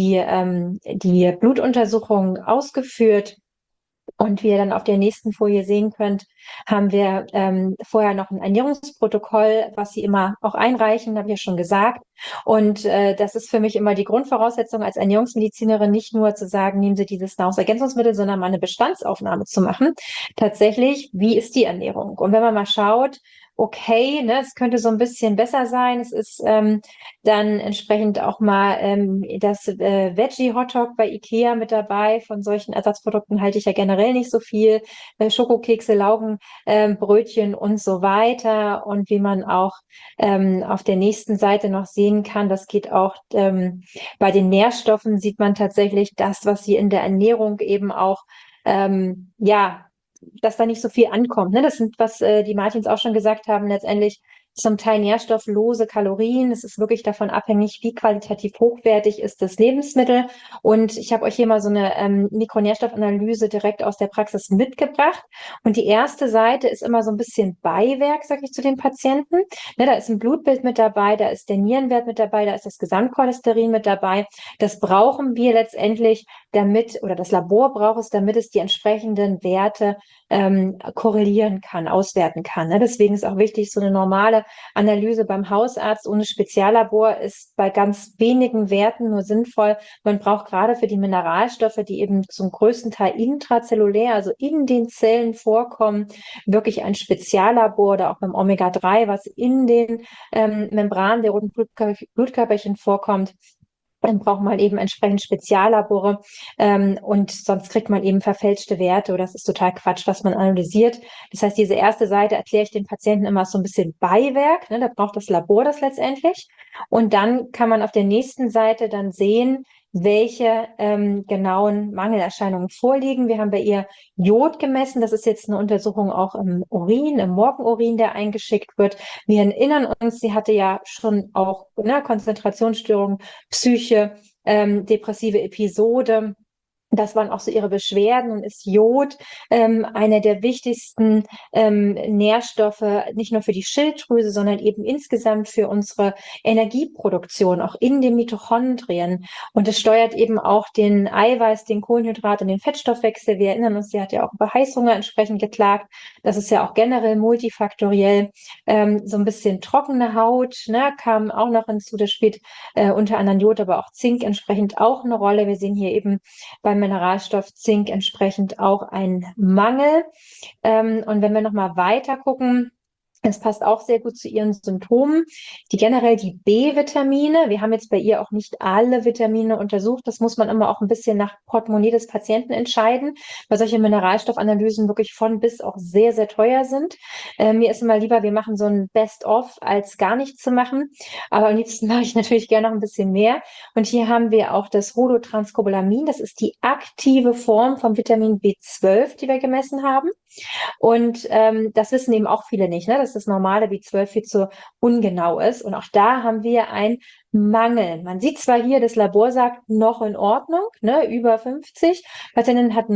die Blutuntersuchung ausgeführt. Und wie ihr dann auf der nächsten Folie sehen könnt, haben wir vorher noch ein Ernährungsprotokoll, was Sie immer auch einreichen, habe ich ja schon gesagt. Und das ist für mich immer die Grundvoraussetzung als Ernährungsmedizinerin, nicht nur zu sagen, nehmen Sie dieses Nahrungsergänzungsmittel, sondern mal eine Bestandsaufnahme zu machen. Tatsächlich, wie ist die Ernährung? Und wenn man mal schaut, okay, ne, es könnte so ein bisschen besser sein. Es ist dann entsprechend auch mal das Veggie Hotdog bei IKEA mit dabei. Von solchen Ersatzprodukten halte ich ja generell nicht so viel. Schokokekse, Laugenbrötchen und so weiter. Und wie man auch auf der nächsten Seite noch sehen kann, das geht auch bei den Nährstoffen, sieht man tatsächlich das, was sie in der Ernährung eben auch ja, dass da nicht so viel ankommt. Ne? Das sind, was die Martins auch schon gesagt haben, letztendlich zum Teil nährstofflose Kalorien. Es ist wirklich davon abhängig, wie qualitativ hochwertig ist das Lebensmittel. Und ich habe euch hier mal so eine Mikronährstoffanalyse direkt aus der Praxis mitgebracht. Und die erste Seite ist immer so ein bisschen Beiwerk, sage ich zu den Patienten. Ne, da ist ein Blutbild mit dabei, da ist der Nierenwert mit dabei, da ist das Gesamtcholesterin mit dabei. Das brauchen wir letztendlich, damit, oder das Labor braucht es, damit es die entsprechenden Werte korrelieren kann, auswerten kann. Ne? Deswegen ist auch wichtig, so eine normale Analyse beim Hausarzt ohne Speziallabor ist bei ganz wenigen Werten nur sinnvoll. Man braucht gerade für die Mineralstoffe, die eben zum größten Teil intrazellulär, also in den Zellen vorkommen, wirklich ein Speziallabor oder auch beim Omega-3, was in den Membranen der roten Blutkörperchen vorkommt. Dann braucht man eben entsprechend Speziallabore und sonst kriegt man eben verfälschte Werte oder das ist total Quatsch, was man analysiert. Das heißt, diese erste Seite erkläre ich den Patienten immer so ein bisschen Beiwerk, ne? Da braucht das Labor das letztendlich. Und dann kann man auf der nächsten Seite dann sehen, welche genauen Mangelerscheinungen vorliegen. Wir haben bei ihr Jod gemessen. Das ist jetzt eine Untersuchung auch im Urin, im Morgenurin, der eingeschickt wird. Wir erinnern uns, sie hatte ja schon auch Konzentrationsstörungen, Psyche, depressive Episode. Das waren auch so ihre Beschwerden und ist Jod einer der wichtigsten Nährstoffe, nicht nur für die Schilddrüse, sondern eben insgesamt für unsere Energieproduktion, auch in den Mitochondrien. Und es steuert eben auch den Eiweiß, den Kohlenhydrat und den Fettstoffwechsel. Wir erinnern uns, sie hat ja auch über Heißhunger entsprechend geklagt. Das ist ja auch generell multifaktoriell. So ein bisschen trockene Haut, ne, kam auch noch hinzu. Das spielt unter anderem Jod, aber auch Zink entsprechend auch eine Rolle. Wir sehen hier eben beim Mineralstoff Zink entsprechend auch ein Mangel. Und wenn wir nochmal weiter gucken, es passt auch sehr gut zu ihren Symptomen. Die B-Vitamine, wir haben jetzt bei ihr auch nicht alle Vitamine untersucht. Das muss man immer auch ein bisschen nach Portemonnaie des Patienten entscheiden, weil solche Mineralstoffanalysen wirklich von bis auch sehr, sehr teuer sind. Mir ist immer lieber, wir machen so ein Best-of, als gar nichts zu machen. Aber am liebsten mache ich natürlich gerne noch ein bisschen mehr. Und hier haben wir auch das Rhodotranscobalamin. Das ist die aktive Form vom Vitamin B12, die wir gemessen haben. Und das wissen eben auch viele nicht, ne? Dass das normale B12 viel zu ungenau ist. Und auch da haben wir ein Mangel. Man sieht zwar hier, das Labor sagt noch in Ordnung, ne? Über 50. Patientin hat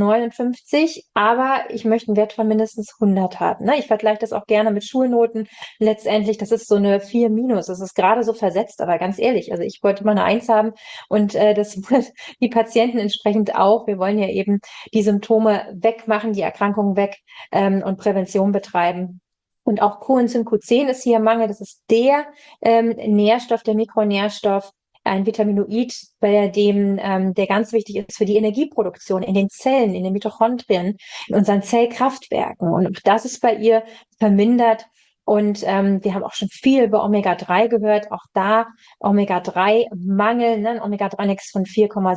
59, aber ich möchte einen Wert von mindestens 100 haben. Ne? Ich vergleiche das auch gerne mit Schulnoten. Letztendlich, das ist so eine 4 minus. Das ist gerade so versetzt, aber ganz ehrlich, also ich wollte mal eine 1 haben und das die Patienten entsprechend auch. Wir wollen ja eben die Symptome wegmachen, die Erkrankungen weg und Prävention betreiben. Und auch Coenzym Q10 ist hier Mangel. Das ist der Nährstoff, der Mikronährstoff, ein Vitaminoid, bei dem der ganz wichtig ist für die Energieproduktion in den Zellen, in den Mitochondrien, in unseren Zellkraftwerken. Und auch das ist bei ihr vermindert. Und wir haben auch schon viel über Omega-3 gehört. Auch da Omega-3-Mangel, ne? Omega-3-Index von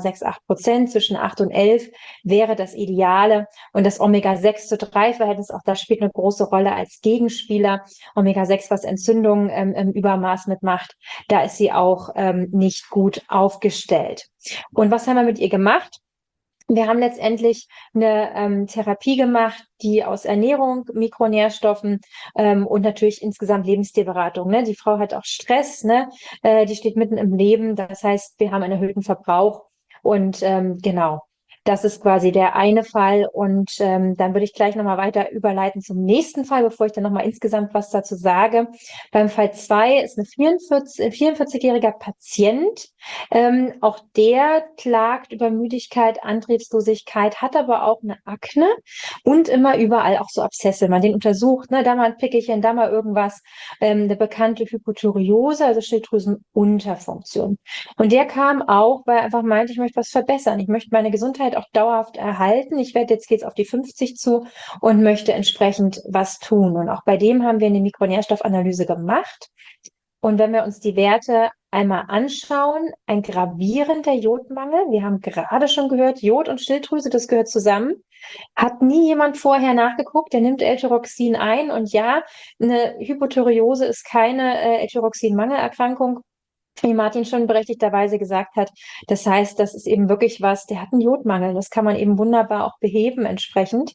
4,68%, zwischen 8 und 11 wäre das Ideale. Und das Omega-6-zu-3-Verhältnis, auch das spielt eine große Rolle als Gegenspieler. Omega-6, was Entzündungen im Übermaß mitmacht, da ist sie auch nicht gut aufgestellt. Und was haben wir mit ihr gemacht? Wir haben letztendlich eine Therapie gemacht, die aus Ernährung, Mikronährstoffen und natürlich insgesamt Lebensstilberatung. Ne? Die Frau hat auch Stress, ne? Die steht mitten im Leben. Das heißt, wir haben einen erhöhten Verbrauch und genau. Das ist quasi der eine Fall und dann würde ich gleich nochmal weiter überleiten zum nächsten Fall, bevor ich dann nochmal insgesamt was dazu sage. Beim Fall 2 ist ein 44-jähriger Patient. Auch der klagt über Müdigkeit, Antriebslosigkeit, hat aber auch eine Akne und immer überall auch so Abszesse. Wenn man den untersucht, ne, da mal ein Pickelchen, da mal irgendwas, eine bekannte Hypothyreose, also Schilddrüsenunterfunktion. Und der kam auch, weil er einfach meinte, ich möchte was verbessern. Ich möchte meine Gesundheit auch dauerhaft erhalten. Jetzt geht's auf die 50 zu und möchte entsprechend was tun. Und auch bei dem haben wir eine Mikronährstoffanalyse gemacht. Und wenn wir uns die Werte einmal anschauen, ein gravierender Jodmangel. Wir haben gerade schon gehört, Jod und Schilddrüse, das gehört zusammen. Hat nie jemand vorher nachgeguckt, der nimmt L-Tyroxin ein. Und ja, eine Hypothyreose ist keine L-Tyroxin-Mangelerkrankung, wie Martin schon berechtigterweise gesagt hat. Das heißt, das ist eben wirklich was, der hat einen Jodmangel. Das kann man eben wunderbar auch beheben entsprechend.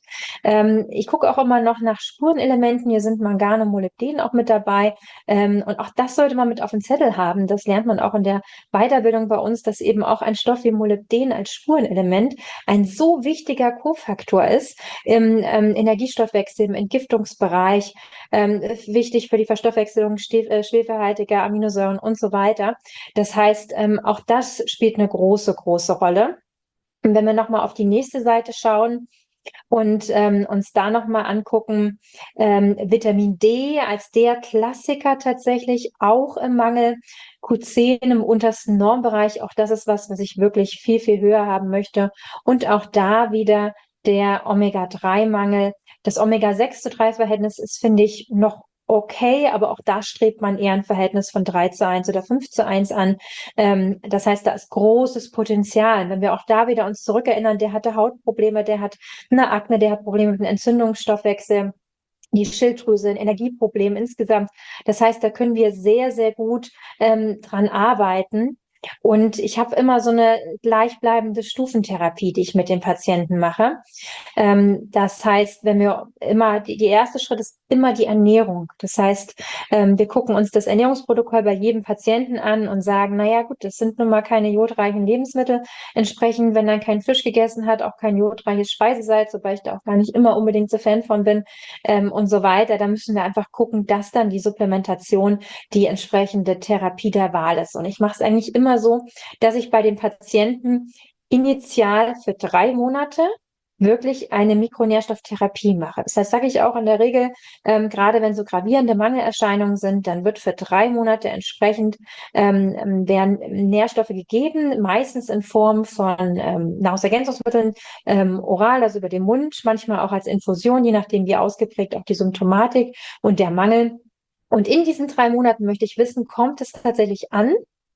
Ich gucke auch immer noch nach Spurenelementen. Hier sind Mangan und Molybden auch mit dabei. Und auch das sollte man mit auf dem Zettel haben. Das lernt man auch in der Weiterbildung bei uns, dass eben auch ein Stoff wie Molybden als Spurenelement ein so wichtiger Kofaktor ist im Energiestoffwechsel, im Entgiftungsbereich, wichtig für die Verstoffwechselung schwefelhaltiger Aminosäuren und so weiter. Das heißt, auch das spielt eine große, große Rolle. Und wenn wir nochmal auf die nächste Seite schauen, und uns da nochmal angucken. Vitamin D als der Klassiker tatsächlich auch im Mangel. Q10 im untersten Normbereich, auch das ist was ich wirklich viel, viel höher haben möchte. Und auch da wieder der Omega-3-Mangel. Das Omega-6:3-Verhältnis ist, finde ich, noch okay, aber auch da strebt man eher ein Verhältnis von 3:1 oder 5:1 an. Das heißt, da ist großes Potenzial. Wenn wir auch da wieder uns zurückerinnern, der hatte Hautprobleme, der hat eine Akne, der hat Probleme mit dem Entzündungsstoffwechsel, die Schilddrüse, ein Energieproblem insgesamt. Das heißt, da können wir sehr, sehr gut dran arbeiten. Und ich habe immer so eine gleichbleibende Stufentherapie, die ich mit den Patienten mache. Das heißt, wenn wir immer, die erste Schritt ist immer die Ernährung. Das heißt, wir gucken uns das Ernährungsprotokoll bei jedem Patienten an und sagen, naja, gut, das sind nun mal keine jodreichen Lebensmittel. Entsprechend, wenn er keinen Fisch gegessen hat, auch kein jodreiches Speisesalz, wobei ich da auch gar nicht immer unbedingt so Fan von bin, und so weiter. Da müssen wir einfach gucken, dass dann die Supplementation die entsprechende Therapie der Wahl ist. Und ich mache es eigentlich immer so, dass ich bei den Patienten initial für 3 Monate wirklich eine Mikronährstofftherapie mache. Das heißt, sage ich auch in der Regel, gerade wenn so gravierende Mangelerscheinungen sind, dann wird für 3 Monate entsprechend werden Nährstoffe gegeben, meistens in Form von Nahrungsergänzungsmitteln, oral, also über den Mund, manchmal auch als Infusion, je nachdem wie ausgeprägt auch die Symptomatik und der Mangel. Und in diesen 3 Monaten möchte ich wissen, kommt es tatsächlich an?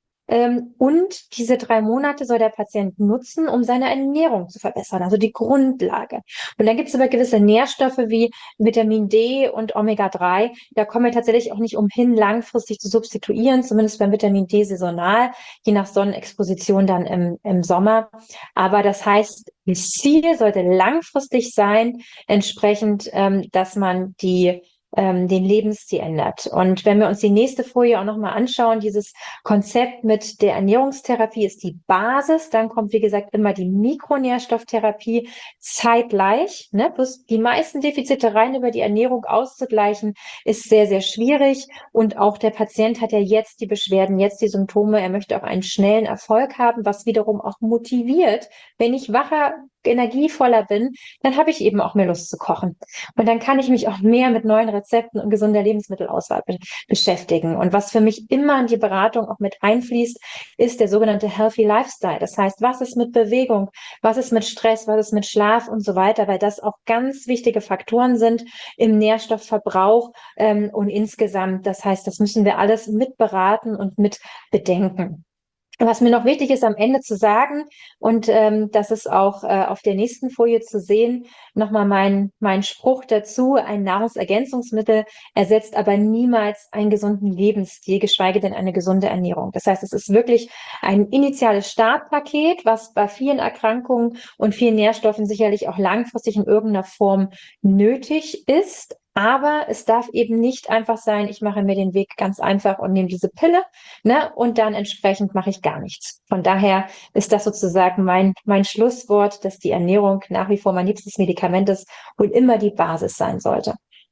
Und diese 3 Monate soll der Patient nutzen, um seine Ernährung zu verbessern, also die Grundlage. Und dann gibt es aber gewisse Nährstoffe wie Vitamin D und Omega-3. Da kommen wir tatsächlich auch nicht umhin, langfristig zu substituieren, zumindest beim Vitamin D saisonal, je nach Sonnenexposition dann im Sommer. Aber das heißt, das Ziel sollte langfristig sein, entsprechend, dass man den Lebensstil ändert. Und wenn wir uns die nächste Folie auch nochmal anschauen, dieses Konzept mit der Ernährungstherapie ist die Basis. Dann kommt, wie gesagt, immer die Mikronährstofftherapie zeitgleich. Ne? Bloß die meisten Defizite rein über die Ernährung auszugleichen, ist sehr, sehr schwierig. Und auch der Patient hat ja jetzt die Beschwerden, jetzt die Symptome. Er möchte auch einen schnellen Erfolg haben, was wiederum auch motiviert. Wenn ich wacher, energievoller bin, dann habe ich eben auch mehr Lust zu kochen. Und dann kann ich mich auch mehr mit neuen Rezepten und gesunder Lebensmittelauswahl beschäftigen. Und was für mich immer in die Beratung auch mit einfließt, ist der sogenannte Healthy Lifestyle. Das heißt, was ist mit Bewegung, was ist mit Stress, was ist mit Schlaf und so weiter, weil das auch ganz wichtige Faktoren sind im Nährstoffverbrauch und insgesamt. Das heißt, das müssen wir alles mit beraten und mit bedenken. Was mir noch wichtig ist, am Ende zu sagen, und das ist auch auf der nächsten Folie zu sehen, nochmal mein Spruch dazu: Ein Nahrungsergänzungsmittel ersetzt aber niemals einen gesunden Lebensstil, geschweige denn eine gesunde Ernährung. Das heißt, es ist wirklich ein initiales Startpaket, was bei vielen Erkrankungen und vielen Nährstoffen sicherlich auch langfristig in irgendeiner Form nötig ist. Aber es darf eben nicht einfach sein, ich mache mir den Weg ganz einfach und nehme diese Pille, ne, und dann entsprechend mache ich gar nichts. Von daher ist das sozusagen mein Schlusswort, dass die Ernährung nach wie vor mein liebstes Medikament ist und immer die Basis sein sollte.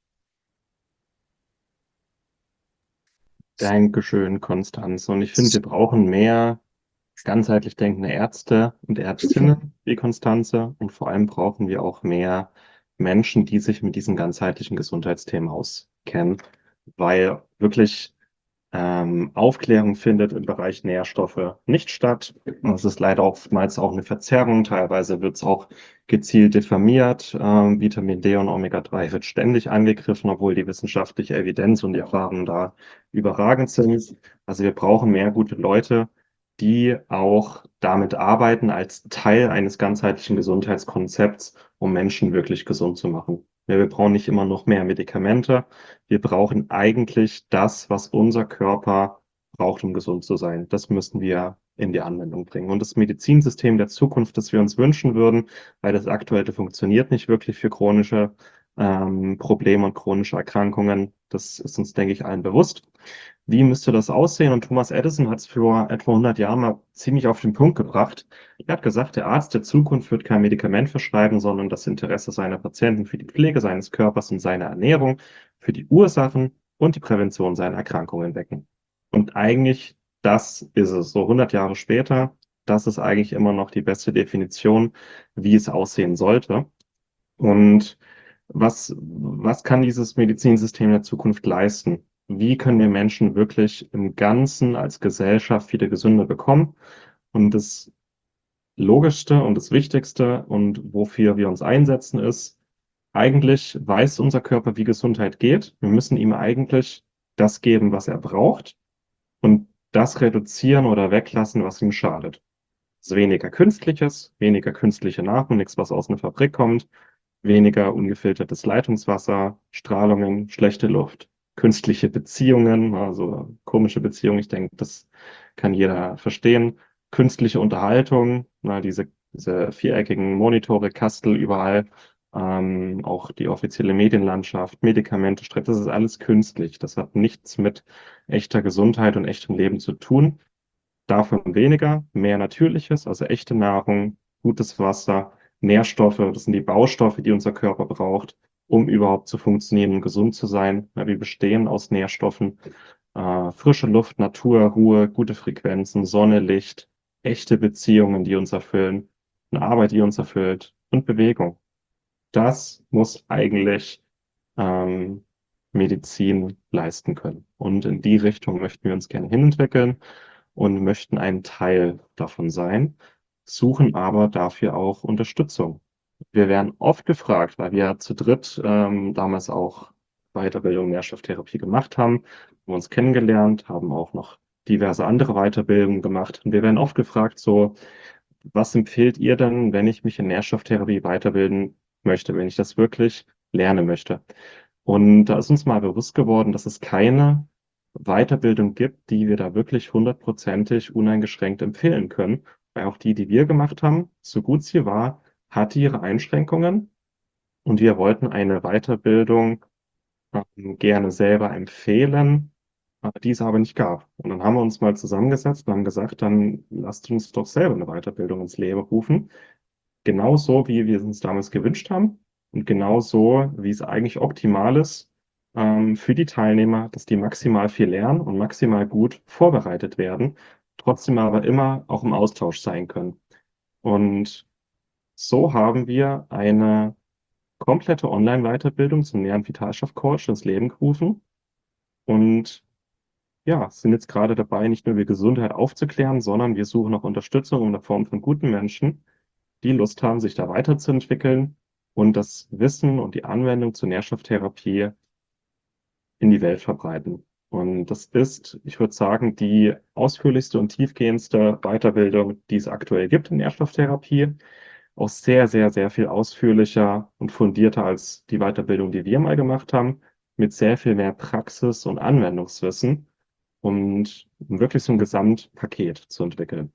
Dankeschön, Konstanze. Und ich finde, wir brauchen mehr ganzheitlich denkende Ärzte und Ärztinnen wie Konstanze. Und vor allem brauchen wir auch mehr Menschen, die sich mit diesen ganzheitlichen Gesundheitsthemen auskennen, weil wirklich Aufklärung findet im Bereich Nährstoffe nicht statt. Das ist leider oftmals auch eine Verzerrung. Teilweise wird es auch gezielt diffamiert. Vitamin D und Omega-3 wird ständig angegriffen, obwohl die wissenschaftliche Evidenz und die Erfahrungen da überragend sind. Also wir brauchen mehr gute Leute, die auch damit arbeiten als Teil eines ganzheitlichen Gesundheitskonzepts, um Menschen wirklich gesund zu machen. Ja, wir brauchen nicht immer noch mehr Medikamente. Wir brauchen eigentlich das, was unser Körper braucht, um gesund zu sein. Das müssen wir in die Anwendung bringen. Und das Medizinsystem der Zukunft, das wir uns wünschen würden, weil das aktuelle funktioniert nicht wirklich für chronische Probleme und chronische Erkrankungen. Das ist uns, denke ich, allen bewusst. Wie müsste das aussehen? Und Thomas Edison hat es vor etwa 100 Jahren mal ziemlich auf den Punkt gebracht. Er hat gesagt, der Arzt der Zukunft wird kein Medikament verschreiben, sondern das Interesse seiner Patienten für die Pflege seines Körpers und seine Ernährung, für die Ursachen und die Prävention seiner Erkrankungen wecken. Und eigentlich, das ist es. So 100 Jahre später, das ist eigentlich immer noch die beste Definition, wie es aussehen sollte. Und was kann dieses Medizinsystem der Zukunft leisten? Wie können wir Menschen wirklich im Ganzen als Gesellschaft wieder gesünder bekommen? Und das Logischste und das Wichtigste und wofür wir uns einsetzen, ist, eigentlich weiß unser Körper, wie Gesundheit geht. Wir müssen ihm eigentlich das geben, was er braucht und das reduzieren oder weglassen, was ihm schadet. Also weniger Künstliches, weniger künstliche Nahrung, nichts, was aus einer Fabrik kommt, weniger ungefiltertes Leitungswasser, Strahlungen, schlechte Luft, künstliche Beziehungen, also komische Beziehungen, ich denke, das kann jeder verstehen, künstliche Unterhaltung, diese viereckigen Monitore, Kastel überall, auch die offizielle Medienlandschaft, Medikamente, Stress, das ist alles künstlich. Das hat nichts mit echter Gesundheit und echtem Leben zu tun. Davon weniger, mehr Natürliches, also echte Nahrung, gutes Wasser, Nährstoffe, das sind die Baustoffe, die unser Körper braucht, um überhaupt zu funktionieren und gesund zu sein. Ja, wir bestehen aus Nährstoffen, frische Luft, Natur, Ruhe, gute Frequenzen, Sonne, Licht, echte Beziehungen, die uns erfüllen, eine Arbeit, die uns erfüllt und Bewegung. Das muss eigentlich ähm, Medizin leisten können. Und in die Richtung möchten wir uns gerne hinentwickeln und möchten ein Teil davon sein, suchen aber dafür auch Unterstützung. Wir werden oft gefragt, weil wir zu dritt damals auch Weiterbildung Nährstofftherapie gemacht haben, haben uns kennengelernt, haben auch noch diverse andere Weiterbildungen gemacht. Und wir werden oft gefragt, so, was empfehlt ihr denn, wenn ich mich in Nährstofftherapie weiterbilden möchte, wenn ich das wirklich lernen möchte? Und da ist uns mal bewusst geworden, dass es keine Weiterbildung gibt, die wir da wirklich hundertprozentig uneingeschränkt empfehlen können. Weil auch die wir gemacht haben, so gut sie war, hatte ihre Einschränkungen. Und wir wollten eine Weiterbildung gerne selber empfehlen, die es aber nicht gab. Und dann haben wir uns mal zusammengesetzt und haben gesagt, dann lasst uns doch selber eine Weiterbildung ins Leben rufen. Genauso, wie wir es uns damals gewünscht haben und genauso, wie es eigentlich optimal ist, für die Teilnehmer, dass die maximal viel lernen und maximal gut vorbereitet werden, trotzdem aber immer auch im Austausch sein können. Und so haben wir eine komplette Online-Weiterbildung zum Nähr- und Vitalstoffcoach ins Leben gerufen und ja, sind jetzt gerade dabei, nicht nur über Gesundheit aufzuklären, sondern wir suchen auch Unterstützung in der Form von guten Menschen, die Lust haben, sich da weiterzuentwickeln und das Wissen und die Anwendung zur Nährstofftherapie in die Welt verbreiten. Und das ist, ich würde sagen, die ausführlichste und tiefgehendste Weiterbildung, die es aktuell gibt in Nährstofftherapie. Auch sehr, sehr, sehr viel ausführlicher und fundierter als die Weiterbildung, die wir mal gemacht haben, mit sehr viel mehr Praxis und Anwendungswissen und um wirklich so ein Gesamtpaket zu entwickeln.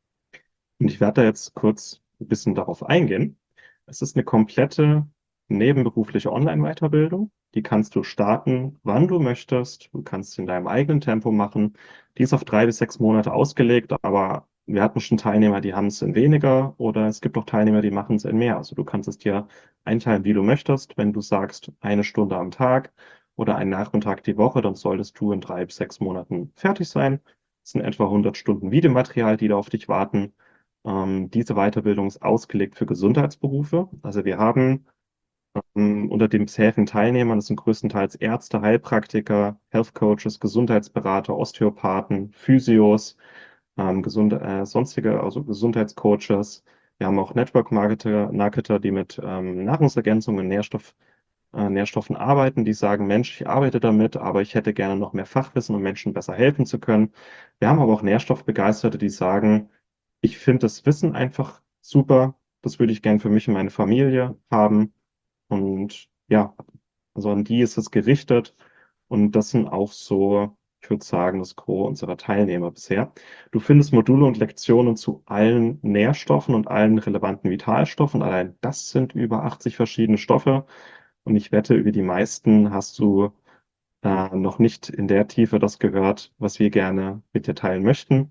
Und ich werde da jetzt kurz ein bisschen darauf eingehen. Es ist eine komplette nebenberufliche Online-Weiterbildung. Die kannst du starten, wann du möchtest. Du kannst sie in deinem eigenen Tempo machen. Die ist auf 3 bis 6 Monate ausgelegt, aber wir hatten schon Teilnehmer, die haben es in weniger oder es gibt auch Teilnehmer, die machen es in mehr. Also du kannst es dir einteilen, wie du möchtest. Wenn du sagst, 1 Stunde am Tag oder einen Nachmittag die Woche, dann solltest du in 3 bis 6 Monaten fertig sein. Es sind etwa 100 Stunden Videomaterial, die da auf dich warten. Diese Weiterbildung ist ausgelegt für Gesundheitsberufe. Also wir haben unter den bisherigen Teilnehmern, das sind größtenteils Ärzte, Heilpraktiker, Health Coaches, Gesundheitsberater, Osteopathen, Physios, sonstige, also Gesundheitscoaches. Wir haben auch Network Marketer, die mit Nahrungsergänzungen und Nährstoffen arbeiten, die sagen, Mensch, ich arbeite damit, aber ich hätte gerne noch mehr Fachwissen, um Menschen besser helfen zu können. Wir haben aber auch Nährstoffbegeisterte, die sagen, ich finde das Wissen einfach super, das würde ich gern für mich und meine Familie haben. Und ja, also an die ist es gerichtet. Und das sind auch so, ich würde sagen, das Gros unserer Teilnehmer bisher. Du findest Module und Lektionen zu allen Nährstoffen und allen relevanten Vitalstoffen. Allein das sind über 80 verschiedene Stoffe. Und ich wette, über die meisten hast du noch nicht in der Tiefe das gehört, was wir gerne mit dir teilen möchten.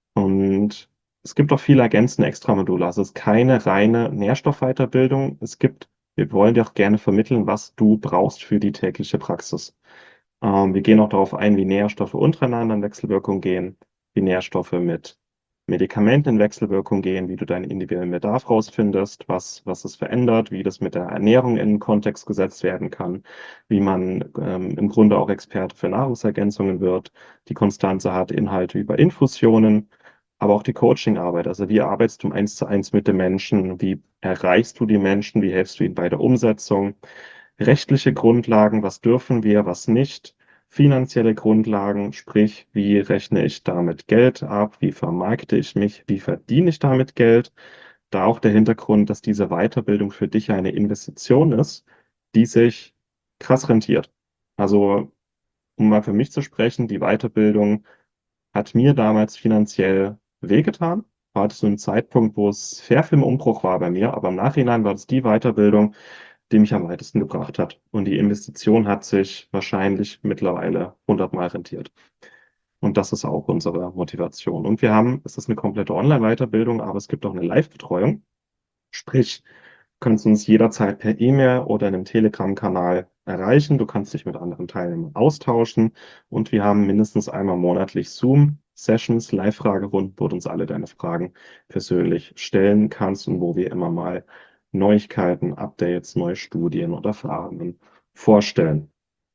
Und es gibt auch viele ergänzende Extramodule. Also es ist keine reine Nährstoffweiterbildung. Wir wollen dir auch gerne vermitteln, was du brauchst für die tägliche Praxis. Wir gehen auch darauf ein, wie Nährstoffe untereinander in Wechselwirkung gehen, wie Nährstoffe mit Medikamenten in Wechselwirkung gehen, wie du deinen individuellen Bedarf rausfindest, was es verändert, wie das mit der Ernährung in den Kontext gesetzt werden kann, wie man im Grunde auch Experte für Nahrungsergänzungen wird, die Konstanze hat, Inhalte über Infusionen, aber auch die Coachingarbeit. Also wie arbeitest du 1:1 mit den Menschen? Wie erreichst du die Menschen? Wie hilfst du ihnen bei der Umsetzung? Rechtliche Grundlagen, was dürfen wir, was nicht? Finanzielle Grundlagen, sprich, wie rechne ich damit Geld ab? Wie vermarkte ich mich? Wie verdiene ich damit Geld? Da auch der Hintergrund, dass diese Weiterbildung für dich eine Investition ist, die sich krass rentiert. Also, um mal für mich zu sprechen, die Weiterbildung hat mir damals finanziell wehgetan. War zu einem Zeitpunkt, wo es sehr viel im Umbruch war bei mir, aber im Nachhinein war es die Weiterbildung, die mich am weitesten gebracht hat. Und die Investition hat sich wahrscheinlich mittlerweile 100-mal rentiert. Und das ist auch unsere Motivation. Und es ist eine komplette Online-Weiterbildung, aber es gibt auch eine Live-Betreuung. Sprich, du kannst uns jederzeit per E-Mail oder in einem Telegram-Kanal erreichen. Du kannst dich mit anderen Teilnehmern austauschen. Und wir haben mindestens einmal monatlich Zoom-Sessions, Live-Fragerunden, wo du uns alle deine Fragen persönlich stellen kannst und wo wir immer mal Neuigkeiten, Updates, neue Studien oder Erfahrungen vorstellen.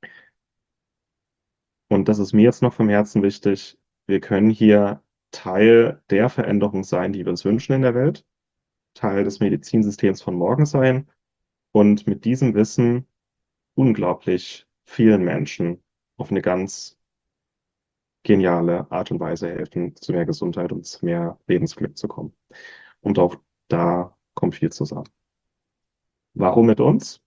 Und das ist mir jetzt noch vom Herzen wichtig. Wir können hier Teil der Veränderung sein, die wir uns wünschen in der Welt, Teil des Medizinsystems von morgen sein und mit diesem Wissen unglaublich vielen Menschen auf eine ganz geniale Art und Weise helfen, zu mehr Gesundheit und zu mehr Lebensglück zu kommen. Und auch da kommt viel zusammen. Warum mit uns?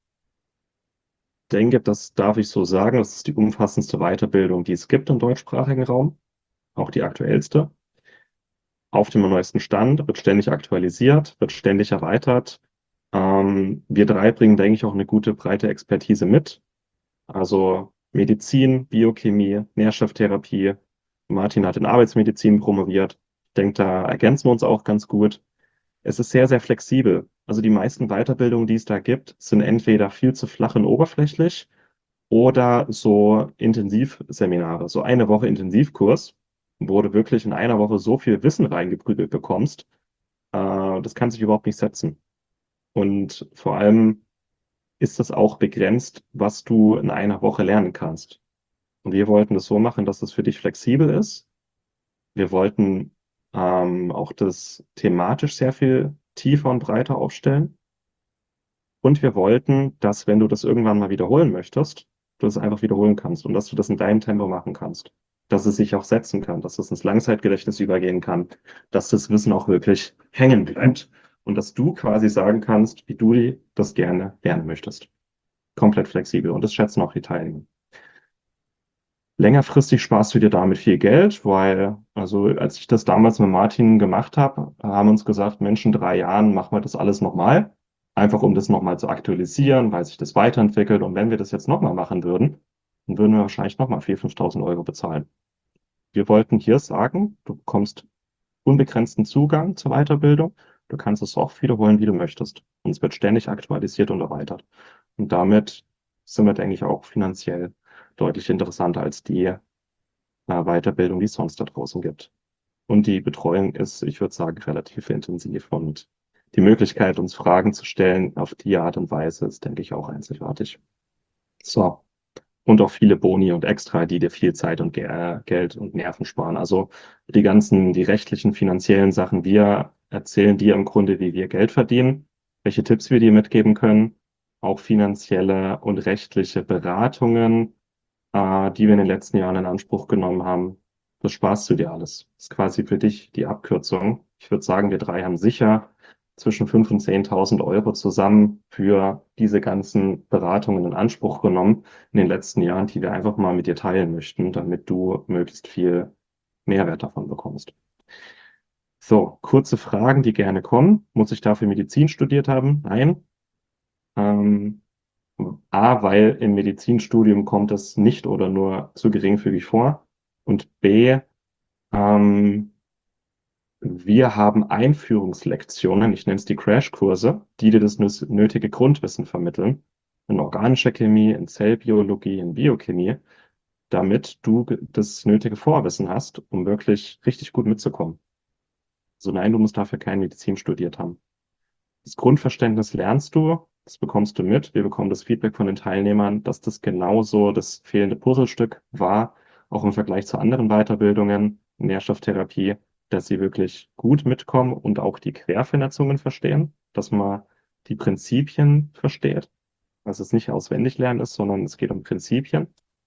Ich denke, das darf ich so sagen, das ist die umfassendste Weiterbildung, die es gibt im deutschsprachigen Raum, auch die aktuellste. Auf dem neuesten Stand, wird ständig aktualisiert, wird ständig erweitert. Wir drei bringen, denke ich, auch eine gute breite Expertise mit. Also Medizin, Biochemie, Nährstofftherapie. Martin hat in Arbeitsmedizin promoviert. Ich denke, da ergänzen wir uns auch ganz gut. Es ist sehr, sehr flexibel. Also die meisten Weiterbildungen, die es da gibt, sind entweder viel zu flach und oberflächlich oder so Intensivseminare, so eine Woche Intensivkurs, wo du wirklich in einer Woche so viel Wissen reingeprügelt bekommst, das kann sich überhaupt nicht setzen. Und vor allem ist das auch begrenzt, was du in einer Woche lernen kannst. Und wir wollten das so machen, dass es für dich flexibel ist. Wir wollten auch das thematisch sehr viel tiefer und breiter aufstellen. Und wir wollten, dass, wenn du das irgendwann mal wiederholen möchtest, du es einfach wiederholen kannst und dass du das in deinem Tempo machen kannst. Dass es sich auch setzen kann, dass es ins Langzeitgedächtnis übergehen kann, dass das Wissen auch wirklich hängen bleibt und dass du quasi sagen kannst, wie du das gerne lernen möchtest. Komplett flexibel und das schätzen auch die Teilnehmer. Längerfristig sparst du dir damit viel Geld, weil, also als ich das damals mit Martin gemacht habe, haben wir uns gesagt, Mensch, in 3 Jahren machen wir das alles nochmal. Einfach um das nochmal zu aktualisieren, weil sich das weiterentwickelt. Und wenn wir das jetzt nochmal machen würden, dann würden wir wahrscheinlich nochmal 4.000, 5.000 Euro bezahlen. Wir wollten hier sagen, du bekommst unbegrenzten Zugang zur Weiterbildung. Du kannst es so oft wiederholen, wie du möchtest. Und es wird ständig aktualisiert und erweitert. Und damit sind wir, denke ich, auch finanziell deutlich interessanter als die Weiterbildung, die es sonst da draußen gibt. Und die Betreuung ist, ich würde sagen, relativ intensiv und die Möglichkeit, uns Fragen zu stellen auf die Art und Weise, ist, denke ich, auch einzigartig. So. Und auch viele Boni und Extra, die dir viel Zeit und Geld und Nerven sparen. Also die rechtlichen, finanziellen Sachen. Wir erzählen dir im Grunde, wie wir Geld verdienen, welche Tipps wir dir mitgeben können, auch finanzielle und rechtliche Beratungen, die wir in den letzten Jahren in Anspruch genommen haben. Das sparst du dir alles. Das ist quasi für dich die Abkürzung. Ich würde sagen, wir drei haben sicher zwischen 5.000 und 10.000 Euro zusammen für diese ganzen Beratungen in Anspruch genommen in den letzten Jahren, die wir einfach mal mit dir teilen möchten, damit du möglichst viel Mehrwert davon bekommst. So, kurze Fragen, die gerne kommen. Muss ich dafür Medizin studiert haben? Nein. A, weil im Medizinstudium kommt es nicht oder nur zu geringfügig vor. Und B, wir haben Einführungslektionen, ich nenne es die Crashkurse, die dir das nötige Grundwissen vermitteln, in organischer Chemie, in Zellbiologie, in Biochemie, damit du das nötige Vorwissen hast, um wirklich richtig gut mitzukommen. Also nein, du musst dafür keine Medizin studiert haben. Das Grundverständnis lernst du, das bekommst du mit. Wir bekommen das Feedback von den Teilnehmern, dass das genauso das fehlende Puzzlestück war, auch im Vergleich zu anderen Weiterbildungen, Nährstofftherapie, dass sie wirklich gut mitkommen und auch die Quervernetzungen verstehen, dass man die Prinzipien versteht, dass es nicht auswendig lernen ist, sondern es geht um Prinzipien.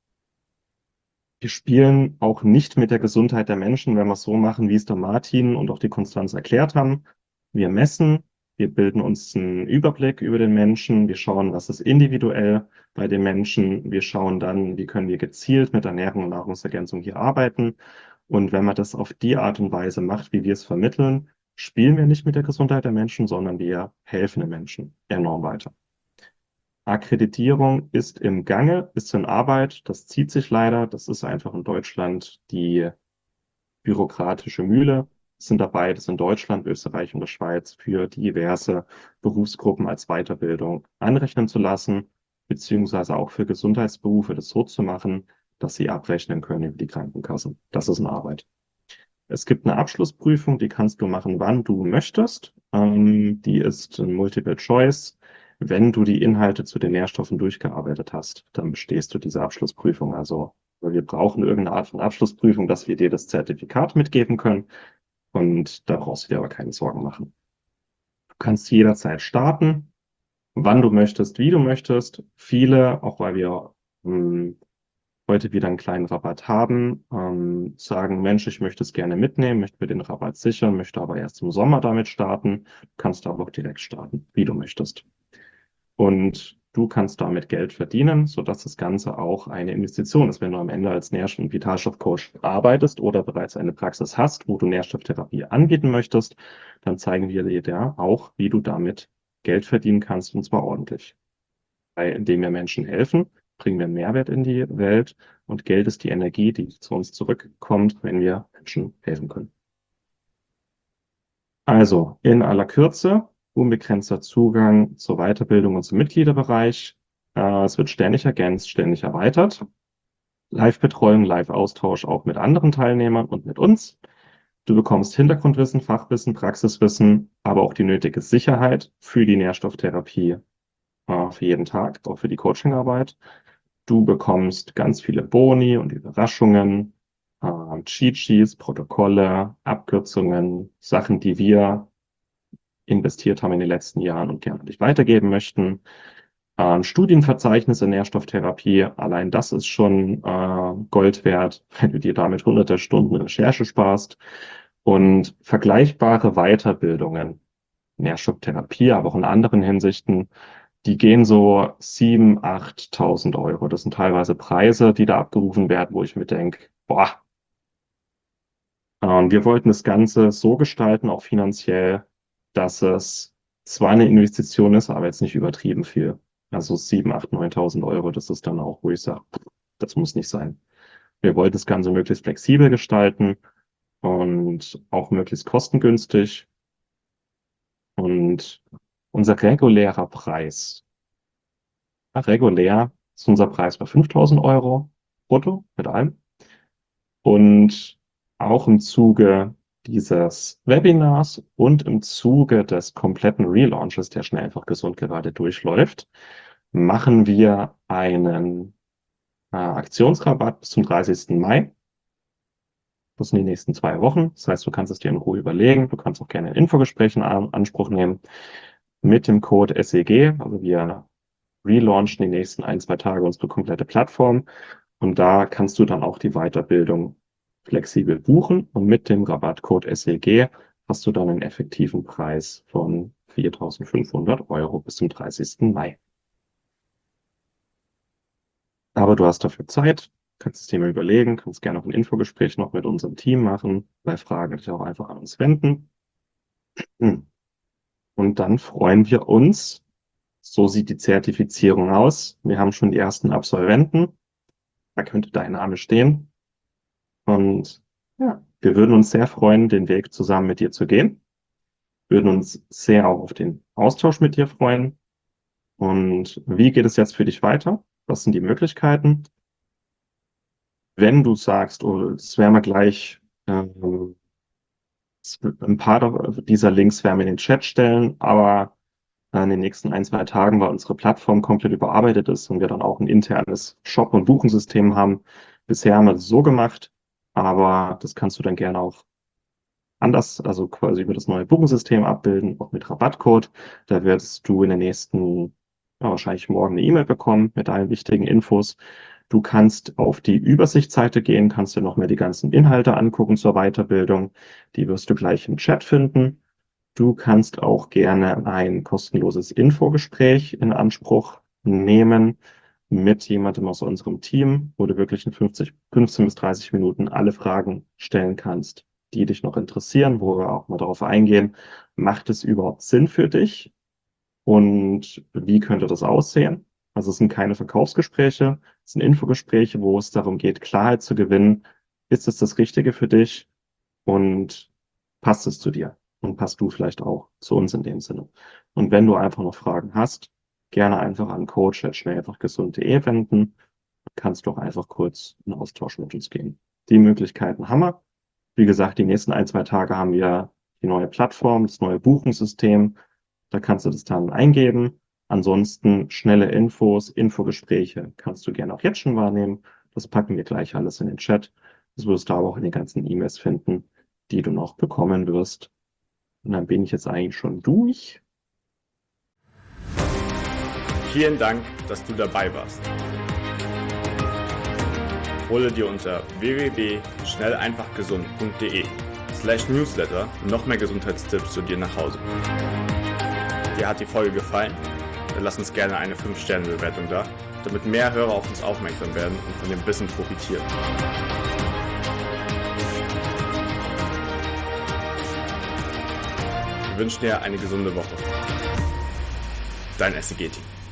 Wir spielen auch nicht mit der Gesundheit der Menschen, wenn wir es so machen, wie es der Martin und auch die Konstanz erklärt haben. Wir messen, wir bilden uns einen Überblick über den Menschen, wir schauen, was ist individuell bei den Menschen, wir schauen dann, wie können wir gezielt mit Ernährung und Nahrungsergänzung hier arbeiten. Und wenn man das auf die Art und Weise macht, wie wir es vermitteln, spielen wir nicht mit der Gesundheit der Menschen, sondern wir helfen den Menschen enorm weiter. Akkreditierung ist im Gange, ist in Arbeit. Das zieht sich leider. Das ist einfach in Deutschland die bürokratische Mühle. Es sind dabei, das in Deutschland, Österreich und der Schweiz für diverse Berufsgruppen als Weiterbildung anrechnen zu lassen, beziehungsweise auch für Gesundheitsberufe das so zu machen, dass sie abrechnen können über die Krankenkassen. Das ist in Arbeit. Es gibt eine Abschlussprüfung, die kannst du machen, wann du möchtest. Die ist ein Multiple Choice. Wenn du die Inhalte zu den Nährstoffen durchgearbeitet hast, dann bestehst du diese Abschlussprüfung. Also wir brauchen irgendeine Art von Abschlussprüfung, dass wir dir das Zertifikat mitgeben können. Und da brauchst du dir aber keine Sorgen machen. Du kannst jederzeit starten, wann du möchtest, wie du möchtest. Viele, auch weil wir heute wieder einen kleinen Rabatt haben, sagen, Mensch, ich möchte es gerne mitnehmen, möchte mir den Rabatt sichern, möchte aber erst im Sommer damit starten. Du kannst aber auch direkt starten, wie du möchtest. Und du kannst damit Geld verdienen, sodass das Ganze auch eine Investition ist. Wenn du am Ende als Nährstoff- und Vitalstoffcoach arbeitest oder bereits eine Praxis hast, wo du Nährstofftherapie anbieten möchtest, dann zeigen wir dir auch, wie du damit Geld verdienen kannst, und zwar ordentlich. Indem wir Menschen helfen, bringen wir Mehrwert in die Welt, und Geld ist die Energie, die zu uns zurückkommt, wenn wir Menschen helfen können. Also in aller Kürze: unbegrenzter Zugang zur Weiterbildung und zum Mitgliederbereich. Es wird ständig ergänzt, ständig erweitert. Live-Betreuung, Live-Austausch auch mit anderen Teilnehmern und mit uns. Du bekommst Hintergrundwissen, Fachwissen, Praxiswissen, aber auch die nötige Sicherheit für die Nährstofftherapie für jeden Tag, auch für die Coachingarbeit. Du bekommst ganz viele Boni und Überraschungen, Cheat Sheets, Protokolle, Abkürzungen, Sachen, die wir investiert haben in den letzten Jahren und gerne nicht weitergeben möchten. Ein Studienverzeichnis in Nährstofftherapie, allein das ist schon Gold wert, wenn du dir damit hunderte Stunden Recherche sparst. Und vergleichbare Weiterbildungen, Nährstofftherapie, aber auch in anderen Hinsichten, die gehen so 7.000, 8.000 Euro. Das sind teilweise Preise, die da abgerufen werden, wo ich mir denke, boah. Und wir wollten das Ganze so gestalten, auch finanziell, dass es zwar eine Investition ist, aber jetzt nicht übertrieben viel. Also 7.000, 8.000, 9.000 Euro, das ist dann auch, wo ich sage, das muss nicht sein. Wir wollten das Ganze möglichst flexibel gestalten und auch möglichst kostengünstig. Und unser regulär ist unser Preis bei 5.000 Euro brutto mit allem. Und auch im Zuge dieses Webinars und im Zuge des kompletten Relaunches, der Schnell einfach gesund gerade durchläuft, machen wir einen Aktionsrabatt bis zum 30. Mai. Das sind die nächsten 2 Wochen. Das heißt, du kannst es dir in Ruhe überlegen. Du kannst auch gerne ein Infogespräch in Anspruch nehmen mit dem Code SEG. Also wir relaunchen die nächsten 1, 2 Tage unsere komplette Plattform. Und da kannst du dann auch die Weiterbildung flexibel buchen. Und mit dem Rabattcode SEG hast du dann einen effektiven Preis von 4.500 Euro bis zum 30. Mai. Aber du hast dafür Zeit, kannst es dir mal überlegen, kannst gerne auch ein Infogespräch noch mit unserem Team machen. Bei Fragen dich auch einfach an uns wenden. Und dann freuen wir uns. So sieht die Zertifizierung aus. Wir haben schon die ersten Absolventen. Da könnte dein Name stehen. Und ja, wir würden uns sehr freuen, den Weg zusammen mit dir zu gehen. Würden uns sehr auch auf den Austausch mit dir freuen. Und wie geht es jetzt für dich weiter? Was sind die Möglichkeiten? Wenn du sagst, oh, das wäre mal gleich Ein paar dieser Links werden wir in den Chat stellen, aber in den nächsten 1, 2 Tagen, weil unsere Plattform komplett überarbeitet ist und wir dann auch ein internes Shop- und Buchungssystem haben. Bisher haben wir das so gemacht, aber das kannst du dann gerne auch anders, also quasi über das neue Buchungssystem abbilden, auch mit Rabattcode. Da wirst du in den nächsten, wahrscheinlich morgen eine E-Mail bekommen mit allen wichtigen Infos. Du kannst auf die Übersichtsseite gehen, kannst dir noch mehr die ganzen Inhalte angucken zur Weiterbildung. Die wirst du gleich im Chat finden. Du kannst auch gerne ein kostenloses Infogespräch in Anspruch nehmen mit jemandem aus unserem Team, wo du wirklich in 15 bis 30 Minuten alle Fragen stellen kannst, die dich noch interessieren, wo wir auch mal darauf eingehen, macht es überhaupt Sinn für dich und wie könnte das aussehen? Also es sind keine Verkaufsgespräche, es sind Infogespräche, wo es darum geht, Klarheit zu gewinnen. Ist es das Richtige für dich und passt es zu dir? Und passt du vielleicht auch zu uns in dem Sinne? Und wenn du einfach noch Fragen hast, gerne einfach an coach@schnelleinfachgesund.de wenden. Kannst doch einfach kurz in Austausch mit uns gehen. Die Möglichkeiten haben wir. Wie gesagt, die nächsten 1, 2 Tage haben wir die neue Plattform, das neue Buchungssystem. Da kannst du das dann eingeben. Ansonsten schnelle Infos, Infogespräche kannst du gerne auch jetzt schon wahrnehmen. Das packen wir gleich alles in den Chat. Das wirst du aber auch in den ganzen E-Mails finden, die du noch bekommen wirst. Und dann bin ich jetzt eigentlich schon durch. Vielen Dank, dass du dabei warst. Hole dir unter www.schnelleinfachgesund.de/newsletter noch mehr Gesundheitstipps zu dir nach Hause. Dir hat die Folge gefallen? Dann lass uns gerne eine 5-Sterne-Bewertung da, damit mehr Hörer auf uns aufmerksam werden und von dem Wissen profitieren. Wir wünschen dir eine gesunde Woche. Dein SEG-Team.